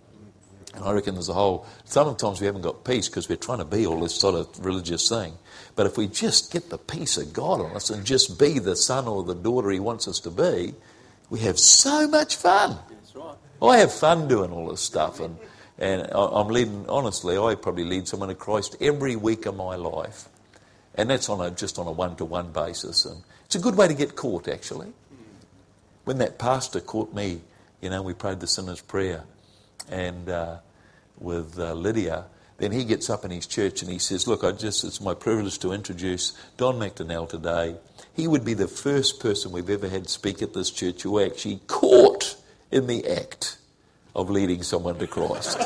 And I reckon there's a whole... Sometimes we haven't got peace because we're trying to be all this sort of religious thing. But if we just get the peace of God on us and just be the son or the daughter he wants us to be, we have so much fun. That's right. I have fun doing all this stuff. And, and I'm leading, honestly, I probably lead someone to Christ every week of my life. And that's on a, just on a one-to-one basis. And it's a good way to get caught, actually. When that pastor caught me, you know, we prayed the sinner's prayer. And... Uh, with uh, Lydia, then he gets up in his church and he says, look, I just it's my privilege to introduce Don McDonnell today. He would be the first person we've ever had speak at this church who actually caught in the act of leading someone to Christ.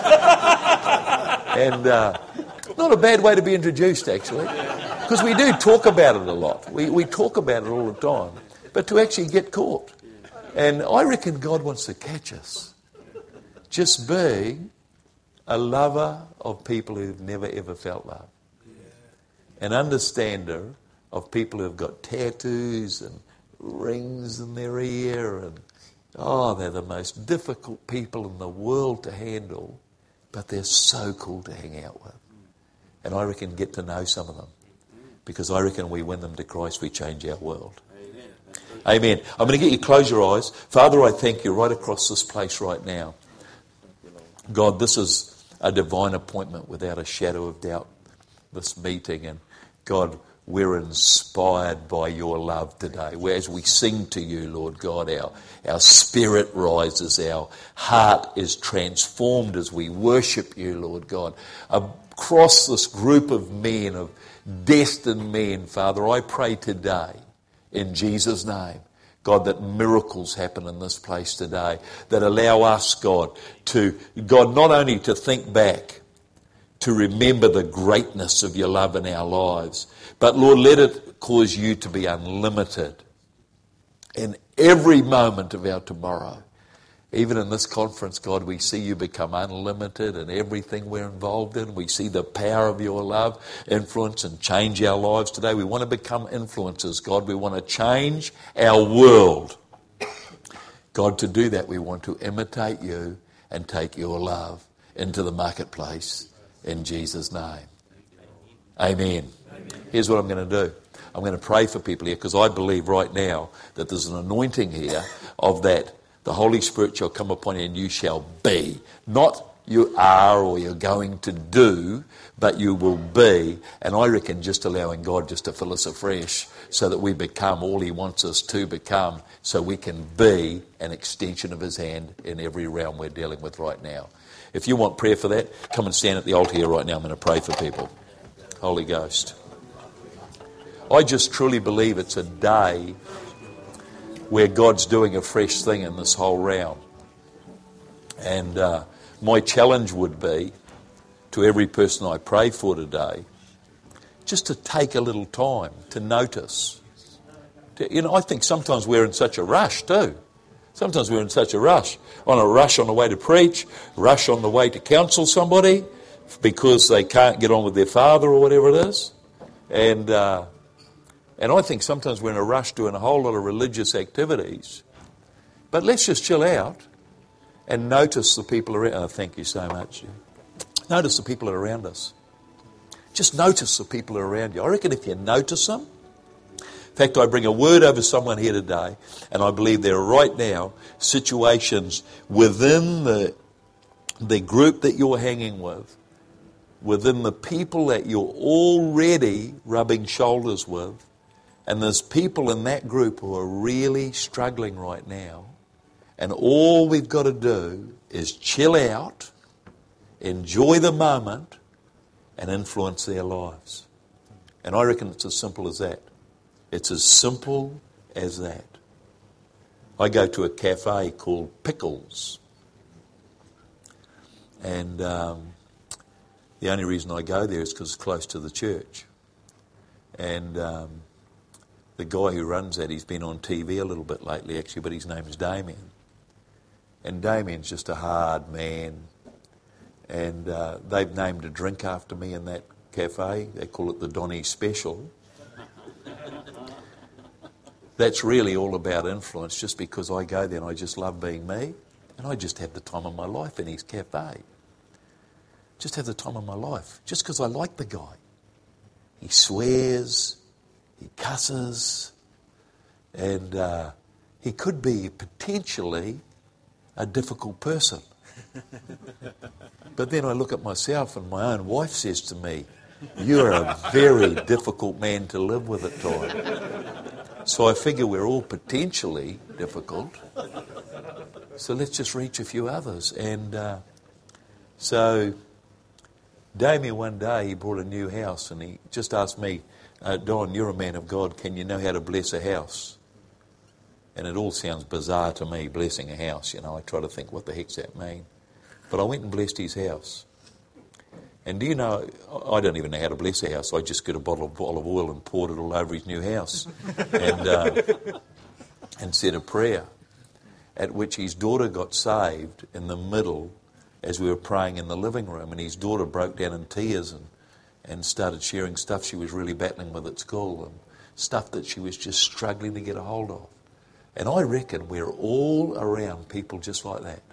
And uh, not a bad way to be introduced, actually, because we do talk about it a lot. We, we talk about it all the time, but to actually get caught. And I reckon God wants to catch us. Just being a lover of people who've never ever felt love. Yeah. An understander of people who've got tattoos and rings in their ear and, oh, they're the most difficult people in the world to handle, but they're so cool to hang out with. And I reckon get to know some of them, because I reckon we win them to Christ, we change our world. Amen. Amen. I'm going to get you close your eyes. Father, I thank you right across this place right now. God, this is a divine appointment without a shadow of doubt, this meeting. And God, we're inspired by your love today. As we sing to you, Lord God, our, our spirit rises, our heart is transformed as we worship you, Lord God. Across this group of men, of destined men, Father, I pray today, in Jesus' name, God, that miracles happen in this place today that allow us, God, to, God, not only to think back, to remember the greatness of your love in our lives, but Lord, let it cause you to be unlimited in every moment of our tomorrow. Even in this conference, God, we see you become unlimited in everything we're involved in. We see the power of your love, influence, and change our lives today. We want to become influencers, God. We want to change our world. God, to do that, we want to imitate you and take your love into the marketplace in Jesus' name. Amen. Amen. Here's what I'm going to do. I'm going to pray for people here because I believe right now that there's an anointing here of that. The Holy Spirit shall come upon you and you shall be. Not you are or you're going to do, but you will be. And I reckon just allowing God just to fill us afresh so that we become all he wants us to become, so we can be an extension of his hand in every realm we're dealing with right now. If you want prayer for that, come and stand at the altar here right now. I'm going to pray for people. Holy Ghost. I just truly believe it's a day where God's doing a fresh thing in this whole realm. And uh, my challenge would be to every person I pray for today, just to take a little time to notice. To, you know, I think sometimes we're in such a rush too. Sometimes we're in such a rush. On a rush on the way to preach, rush on the way to counsel somebody because they can't get on with their father or whatever it is. And uh, and I think sometimes we're in a rush doing a whole lot of religious activities. But let's just chill out and notice the people around. Oh, thank you so much. Notice the people that are around us. Just notice the people that are around you. I reckon if you notice them. In fact, I bring a word over someone here today, and I believe there are right now situations within the, the group that you're hanging with, within the people that you're already rubbing shoulders with, and there's people in that group who are really struggling right now, and all we've got to do is chill out, enjoy the moment, and influence their lives. And I reckon it's as simple as that. It's as simple as that. I go to a cafe called Pickles. And um, the only reason I go there is because it's close to the church. And um, the guy who runs that, he's been on T V a little bit lately actually, but his name's Damien. And Damien's just a hard man. And uh, they've named a drink after me in that cafe. They call it the Donny Special. That's really all about influence, just because I go there and I just love being me. And I just have the time of my life in his cafe. Just have the time of my life. Just because I like the guy. He swears. He cusses. And uh, he could be potentially a difficult person. But then I look at myself and my own wife says to me, you're a very difficult man to live with at times. So I figure we're all potentially difficult. So let's just reach a few others. And uh, so Damien one day, he bought a new house and he just asked me, uh, Don, you're a man of God, can you know how to bless a house? And it all sounds bizarre to me, blessing a house. You know, I try to think, what the heck's that mean? But I went and blessed his house. And do you know, I don't even know how to bless a house. I just got a bottle of olive oil and poured it all over his new house. and uh, and said a prayer, at which his daughter got saved in the middle as we were praying in the living room. And his daughter broke down in tears and, and started sharing stuff she was really battling with at school and stuff that she was just struggling to get a hold of. And I reckon we're all around people just like that.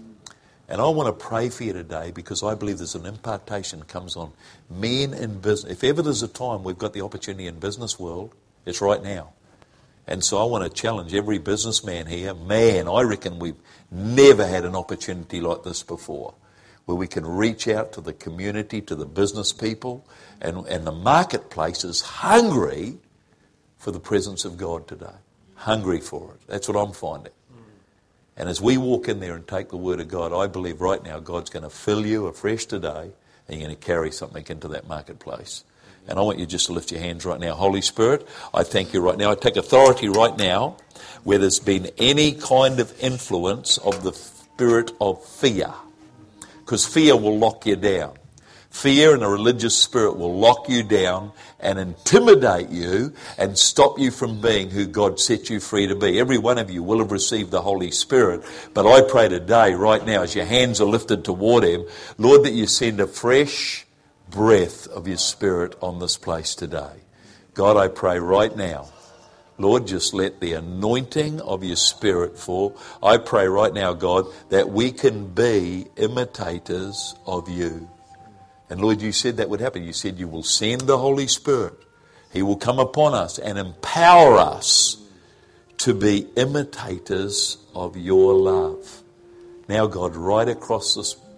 And I want to pray for you today because I believe there's an impartation that comes on men in business. If ever there's a time we've got the opportunity in business world, it's right now. And so I want to challenge every businessman here. Man, I reckon we've never had an opportunity like this before, where we can reach out to the community, to the business people, and, and the marketplace is hungry for the presence of God today. Hungry for it. That's what I'm finding. And as we walk in there and take the word of God, I believe right now God's going to fill you afresh today and you're going to carry something into that marketplace. And I want you just to lift your hands right now. Holy Spirit, I thank you right now. I take authority right now where there's been any kind of influence of the spirit of fear. Because fear will lock you down. Fear and a religious spirit will lock you down and intimidate you and stop you from being who God set you free to be. Every one of you will have received the Holy Spirit, but I pray today, right now, as your hands are lifted toward Him, Lord, that you send a fresh breath of your Spirit on this place today. God, I pray right now, Lord, just let the anointing of your Spirit fall. I pray right now, God, that we can be imitators of you. And Lord, you said that would happen. You said you will send the Holy Spirit. He will come upon us and empower us to be imitators of your love. Now, God, right across this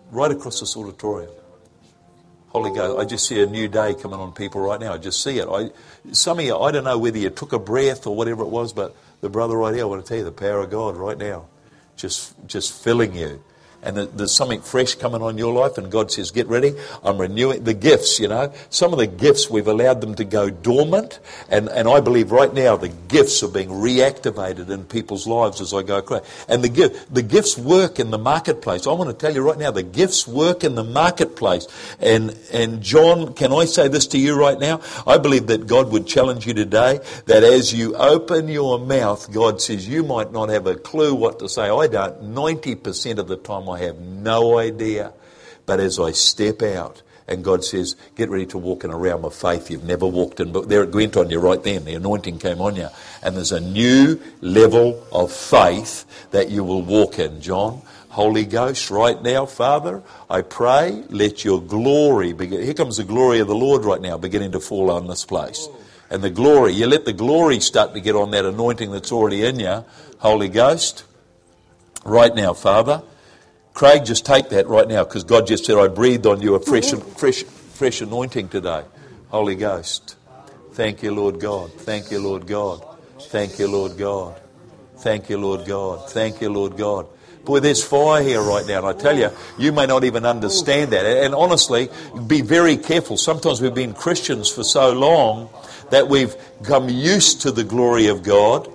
right across this auditorium. Holy Ghost, I just see a new day coming on people right now. I just see it. I, some of you, I don't know whether you took a breath or whatever it was, but the brother right here, I want to tell you, the power of God right now, just just filling you. And there's something fresh coming on your life, and God says, get ready. I'm renewing the gifts, you know. Some of the gifts, we've allowed them to go dormant, and, and I believe right now the gifts are being reactivated in people's lives as I go across. And the, gift, the gifts work in the marketplace. I want to tell you right now, the gifts work in the marketplace. And, and John, can I say this to you right now? I believe that God would challenge you today, that as you open your mouth, God says, you might not have a clue what to say. I don't. ninety percent of the time I have no idea. But as I step out, and God says, get ready to walk in a realm of faith you've never walked in. But there it went on you right then. The anointing came on you. And there's a new level of faith that you will walk in, John. Holy Ghost, right now, Father, I pray, let your glory begin. Here comes the glory of the Lord right now, beginning to fall on this place. And the glory, you let the glory start to get on that anointing that's already in you, Holy Ghost. Right now, Father. Craig, just take that right now, because God just said, I breathed on you a fresh, fresh, fresh anointing today. Holy Ghost. Thank you, Lord God. Thank you, Lord God. Thank you, Lord God. Thank you, Lord God. Thank you, Lord God. Boy, there's fire here right now, and I tell you, you may not even understand that. And honestly, be very careful. Sometimes we've been Christians for so long that we've come used to the glory of God.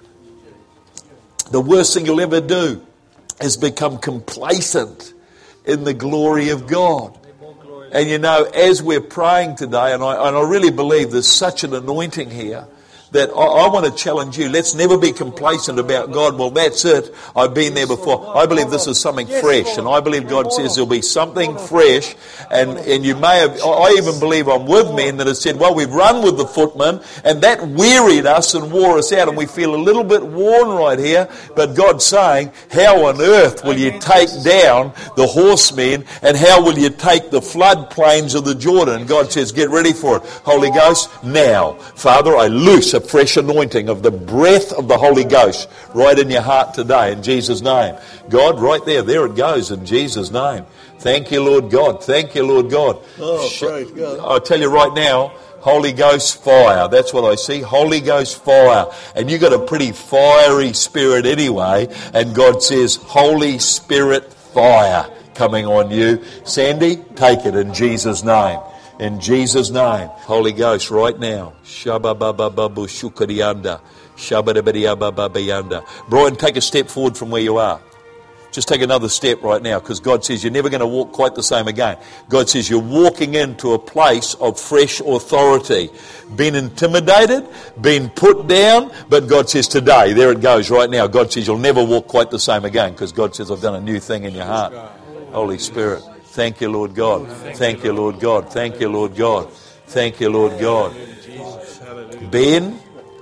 The worst thing you'll ever do is become complacent in the glory of God. And you know, as we're praying today, and I, and I really believe there's such an anointing here, that I, I want to challenge you. Let's never be complacent about God. Well, that's it. I've been there before. I believe this is something fresh. And I believe God says there'll be something fresh. And, and you may have, I even believe I'm with men that have said, well, we've run with the footmen and that wearied us and wore us out. And we feel a little bit worn right here. But God's saying, how on earth will you take down the horsemen, and how will you take the floodplains of the Jordan? And God says, get ready for it. Holy Ghost, now. Father, I loose a fresh anointing of the breath of the Holy Ghost right in your heart today in Jesus' name. God, right there, there it goes in Jesus' name. Thank you, Lord God. Thank you, Lord God. Oh, praise God. I'll tell you right now, Holy Ghost fire. That's what I see. Holy Ghost fire. And you got a pretty fiery spirit anyway. And God says, Holy Spirit fire coming on you. Sandy, take it in Jesus' name. In Jesus' name, Holy Ghost, right now. Shababababu shukarianda. Shabadabadiababayanda. Brian, take a step forward from where you are. Just take another step right now, because God says you're never going to walk quite the same again. God says you're walking into a place of fresh authority. Been intimidated, been put down, but God says today, there it goes right now. God says you'll never walk quite the same again, because God says I've done a new thing in your heart. Holy Spirit. Thank you, Lord God. Thank you, Lord God. Thank you, Lord God. Thank you, Lord God. Ben,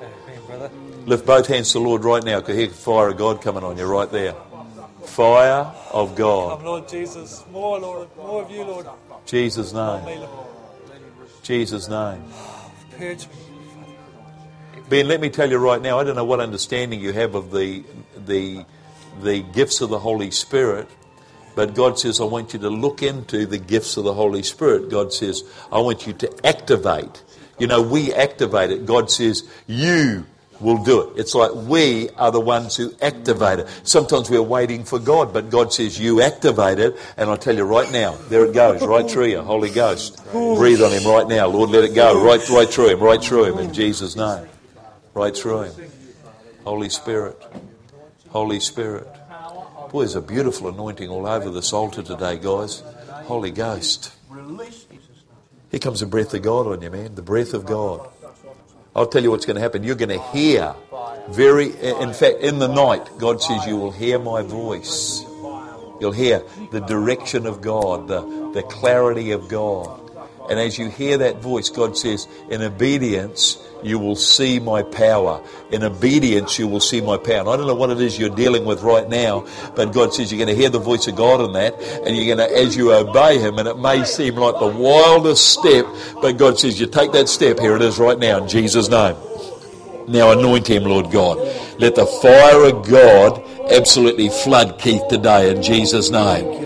lift both hands to the Lord right now, because here's fire of God coming on you right there. Fire of God. Come, Lord Jesus. More, Lord. More of you, Lord. Jesus' name. Jesus' name. Purge me. Ben, let me tell you right now, I don't know what understanding you have of the the the gifts of the Holy Spirit. But God says, I want you to look into the gifts of the Holy Spirit. God says, I want you to activate. You know, we activate it. God says, you will do it. It's like we are the ones who activate it. Sometimes we're waiting for God, but God says, you activate it. And I tell you right now, there it goes, right through you, Holy Ghost. Breathe on him right now. Lord, let it go right, right through him, right through him, in Jesus' name. Right through him. Holy Spirit. Holy Spirit. Boy, there's a beautiful anointing all over this altar today, guys. Holy Ghost. Here comes the breath of God on you, man. The breath of God. I'll tell you what's going to happen. You're going to hear very, in fact, in the night, God says you will hear my voice. You'll hear the direction of God, the, the clarity of God. And as you hear that voice, God says, in obedience, you will see my power. In obedience, you will see my power. And I don't know what it is you're dealing with right now, but God says you're going to hear the voice of God in that, and you're going to, as you obey him, and it may seem like the wildest step, but God says you take that step. Here it is right now, in Jesus' name. Now anoint him, Lord God. Let the fire of God absolutely flood Keith today, in Jesus' name.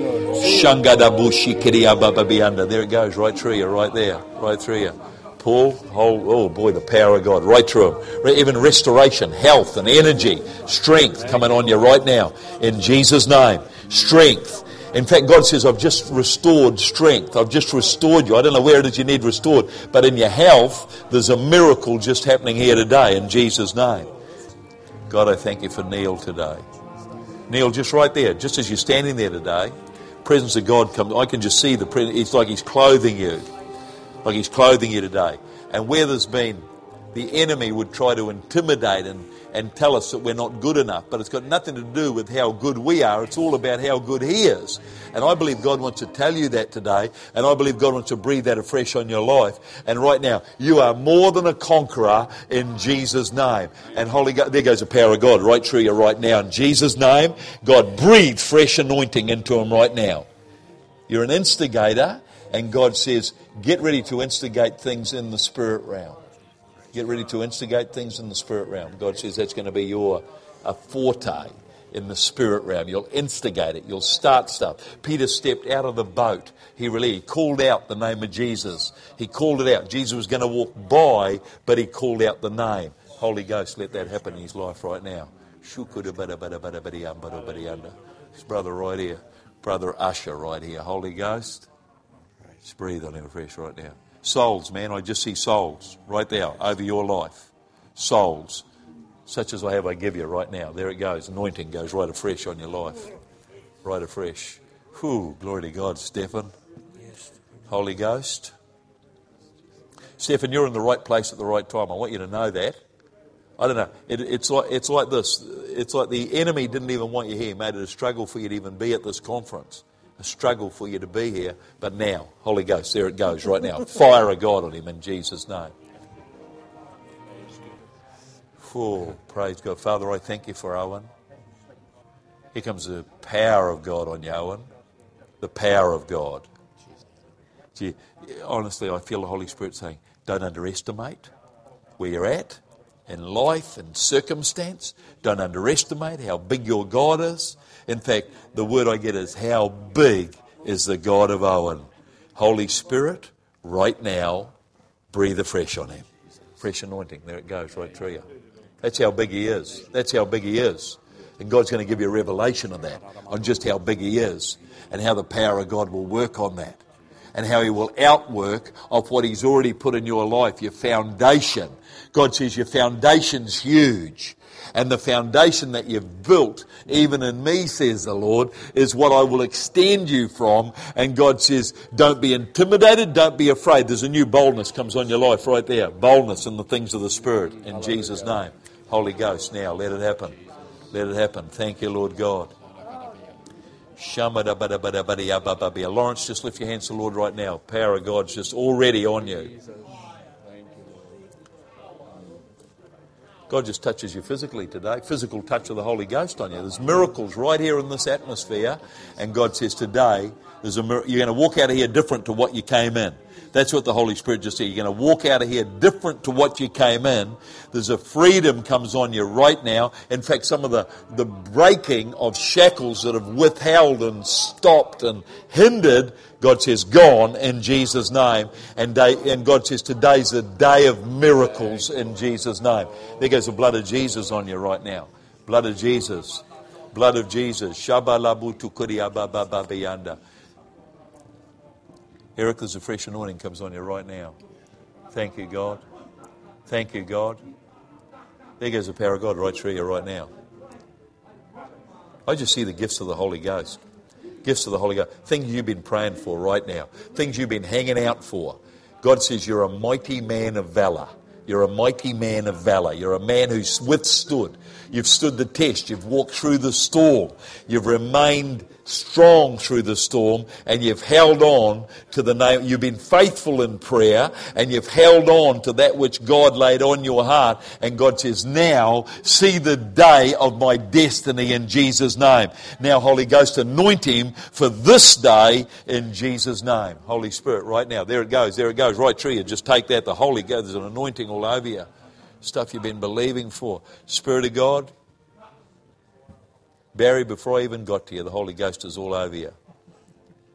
There it goes, right through you, right there, right through you. Paul, oh, oh boy, the power of God, right through him. Even restoration, health and energy, strength coming on you right now. In Jesus' name, strength. In fact, God says, I've just restored strength. I've just restored you. I don't know where it is you need restored, but in your health, there's a miracle just happening here today in Jesus' name. God, I thank you for Neil today. Neil, just right there, just as you're standing there today, presence of God comes. I can just see the presence. It's like he's clothing you. Like he's clothing you today. And where there's been, the enemy would try to intimidate and, and tell us that we're not good enough. But it's got nothing to do with how good we are. It's all about how good he is. And I believe God wants to tell you that today. And I believe God wants to breathe that afresh on your life. And right now, you are more than a conqueror in Jesus' name. And Holy God, there goes the power of God right through you right now. In Jesus' name, God, breathe fresh anointing into him right now. You're an instigator. And God says, get ready to instigate things in the spirit realm. Get ready to instigate things in the spirit realm. God says that's going to be your a forte in the spirit realm. You'll instigate it. You'll start stuff. Peter stepped out of the boat. He really he called out the name of Jesus. He called it out. Jesus was going to walk by, but he called out the name. Holy Ghost, let that happen in his life right now. His brother right here. Brother Usher right here. Holy Ghost. Just breathe on him afresh right now. Souls, man, I just see souls right there over your life. Souls, such as I have, I give you right now. There it goes. Anointing goes right afresh on your life. Right afresh. Whew, glory to God, Stephen. Holy Ghost. Stephen, you're in the right place at the right time. I want you to know that. I don't know. It, it's like it's like this. It's like the enemy didn't even want you here. He made it a struggle for you to even be at this conference. A struggle for you to be here, but now, Holy Ghost, there it goes right now. Fire of God on him in Jesus' name. Oh, praise God. Father, I thank you for Owen. Here comes the power of God on you, Owen. The power of God. Gee, honestly, I feel the Holy Spirit saying, don't underestimate where you're at in life and circumstance. Don't underestimate how big your God is. In fact, the word I get is how big is the God of Owen. Holy Spirit, right now, breathe afresh on him. Fresh anointing. There it goes right through you. That's how big he is. That's how big he is. And God's going to give you a revelation of that, on just how big he is and how the power of God will work on that and how he will outwork of what he's already put in your life, your foundation. God says your foundation's huge. And the foundation that you've built, even in me, says the Lord, is what I will extend you from. And God says, don't be intimidated, don't be afraid. There's a new boldness comes on your life right there. Boldness in the things of the Spirit, in Jesus' name. Holy Ghost, now, let it happen. Let it happen. Thank you, Lord God. Lawrence, just lift your hands to the Lord right now. Power of God's just already on you. God just touches you physically today. Physical touch of the Holy Ghost on you. There's miracles right here in this atmosphere. And God says today, there's a mir- you're going to walk out of here different to what you came in. That's what the Holy Spirit just said. You're going to walk out of here different to what you came in. There's a freedom comes on you right now. In fact, some of the, the breaking of shackles that have withheld and stopped and hindered, God says, gone in Jesus' name. And, day, and God says, today's the day of miracles in Jesus' name. There goes the blood of Jesus on you right now. Blood of Jesus. Blood of Jesus. Shabalabutukuriababababiyanda. Eric, there's a fresh anointing comes on you right now. Thank you, God. Thank you, God. There goes the power of God right through you right now. I just see the gifts of the Holy Ghost. Gifts of the Holy Ghost. Things you've been praying for right now. Things you've been hanging out for. God says you're a mighty man of valor. You're a mighty man of valor. You're a man who's withstood. You've stood the test. You've walked through the storm. You've remained strong through the storm, and you've held on to the name. You've been faithful in prayer, and you've held on to that which God laid on your heart. And God says, now see the day of my destiny in Jesus' name. Now, Holy Ghost, anoint him for this day in Jesus' name. Holy Spirit, right now. There it goes. There it goes. Right through you. Just take that. The Holy Ghost, there's an anointing all over you. Stuff you've been believing for. Spirit of God, Barry, before I even got to you, the Holy Ghost is all over you.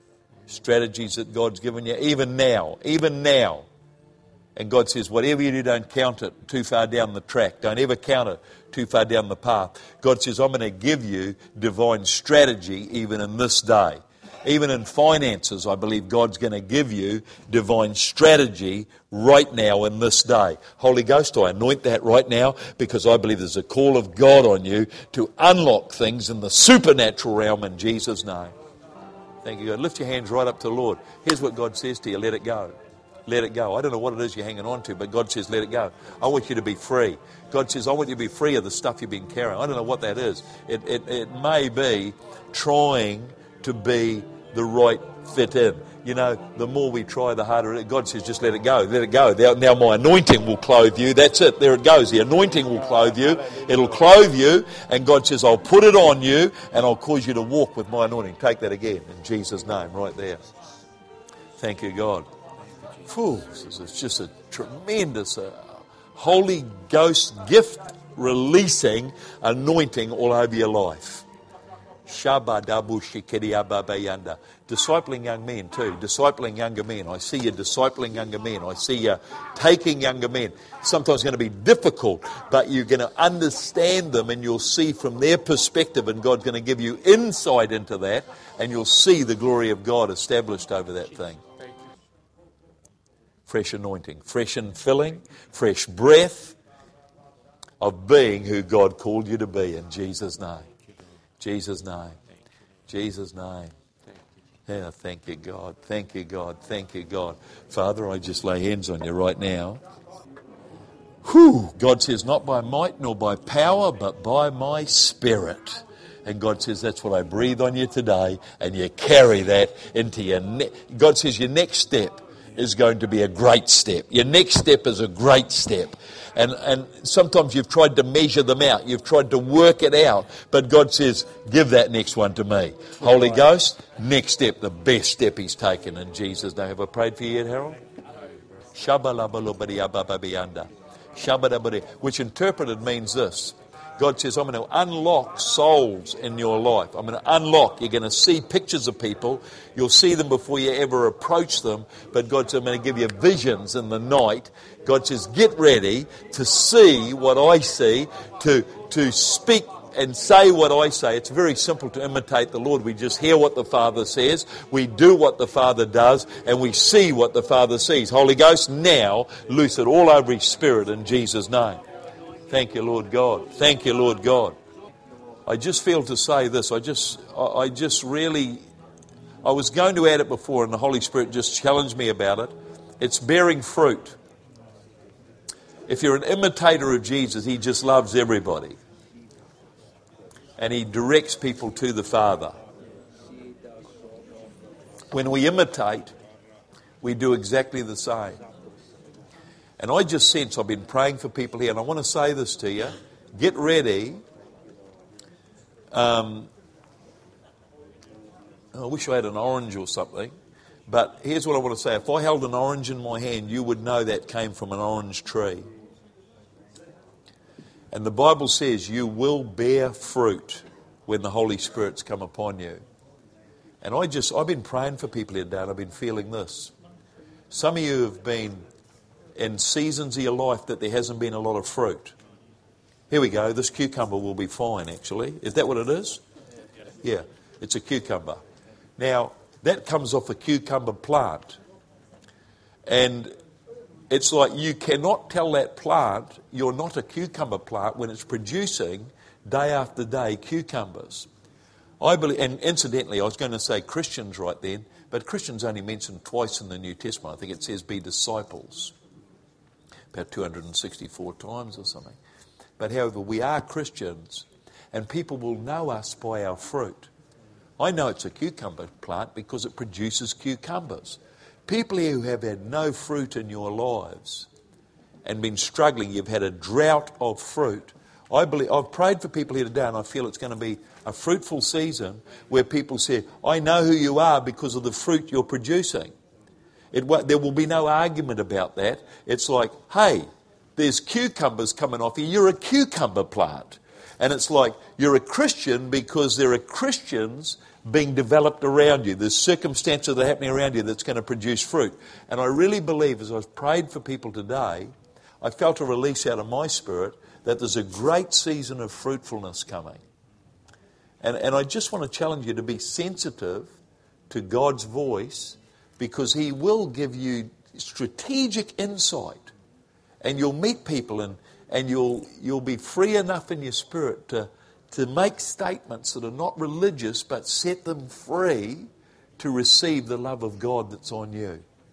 Strategies that God's given you, even now, even now. And God says, whatever you do, don't count it too far down the track. Don't ever count it too far down the path. God says, I'm going to give you divine strategy even in this day. Even in finances, I believe God's going to give you divine strategy right now in this day. Holy Ghost, I anoint that right now because I believe there's a call of God on you to unlock things in the supernatural realm in Jesus' name. Thank you, God. Lift your hands right up to the Lord. Here's what God says to you. Let it go. Let it go. I don't know what it is you're hanging on to, but God says let it go. I want you to be free. God says I want you to be free of the stuff you've been carrying. I don't know what that is. It, it, it may be trying to be the right fit in. You know, the more we try, the harder it is. God says just let it go. Let it go. Now, now my anointing will clothe you. That's it. There it goes. The anointing will clothe you. It'll clothe you. And God says I'll put it on you and I'll cause you to walk with my anointing. Take that again in Jesus' name right there. Thank you, God. Whew, it's just a tremendous uh, Holy Ghost gift releasing anointing all over your life. Discipling young men too. Discipling younger men. I see you discipling younger men. I see you taking younger men. Sometimes it's going to be difficult, but you're going to understand them and you'll see from their perspective, and God's going to give you insight into that, and you'll see the glory of God established over that thing. Fresh anointing, fresh infilling, fresh breath of being who God called you to be in Jesus' name. Jesus' name. Jesus' name. Yeah, thank you, God. Thank you, God. Thank you, God. Father, I just lay hands on you right now. Whew. God says, not by might nor by power, but by my Spirit. And God says, that's what I breathe on you today. And you carry that into your... Ne- God says, your next step is going to be a great step. Your next step is a great step. And and sometimes you've tried to measure them out. You've tried to work it out. But God says, give that next one to me. Holy Ghost, next step, the best step He's taken in Jesus' name. Have I prayed for you yet, Harold? Which interpreted means this. God says, I'm going to unlock souls in your life. I'm going to unlock. You're going to see pictures of people. You'll see them before you ever approach them. But God says, I'm going to give you visions in the night. God says, get ready to see what I see, to, to speak and say what I say. It's very simple to imitate the Lord. We just hear what the Father says. We do what the Father does. And we see what the Father sees. Holy Ghost, now loose it all over His Spirit in Jesus' name. Thank you, Lord God. Thank you, Lord God. I just feel to say this. I just, I just really, I was going to add it before and the Holy Spirit just challenged me about it. It's bearing fruit. If you're an imitator of Jesus, He just loves everybody. And He directs people to the Father. When we imitate, we do exactly the same. And I just sense, I've been praying for people here, and I want to say this to you. Get ready. Um, I wish I had an orange or something. But here's what I want to say. If I held an orange in my hand, you would know that came from an orange tree. And the Bible says you will bear fruit when the Holy Spirit's come upon you. And I just, I've been praying for people here today, and I've been feeling this. Some of you have been in seasons of your life that there hasn't been a lot of fruit. Here we go. This cucumber will be fine, actually. Is that what it is? Yeah, it's a cucumber. Now, that comes off a cucumber plant. And it's like you cannot tell that plant you're not a cucumber plant when it's producing day after day cucumbers. I believe, and incidentally, I was going to say Christians right then, but Christians only mentioned twice in the New Testament. I think it says be disciples. About two hundred sixty-four times or something. But however, we are Christians, and people will know us by our fruit. I know it's a cucumber plant because it produces cucumbers. People here who have had no fruit in your lives and been struggling, you've had a drought of fruit. I believe, I've prayed for people here today, and I feel it's going to be a fruitful season where people say, I know who you are because of the fruit you're producing. It, there will be no argument about that. It's like, hey, there's cucumbers coming off here. You're a cucumber plant. And it's like you're a Christian because there are Christians being developed around you. There's circumstances that are happening around you that's going to produce fruit. And I really believe, as I've prayed for people today, I felt a release out of my spirit that there's a great season of fruitfulness coming. And, and I just want to challenge you to be sensitive to God's voice, because He will give you strategic insight. And you'll meet people and, and you'll you'll be free enough in your spirit to, to make statements that are not religious but set them free to receive the love of God that's on you.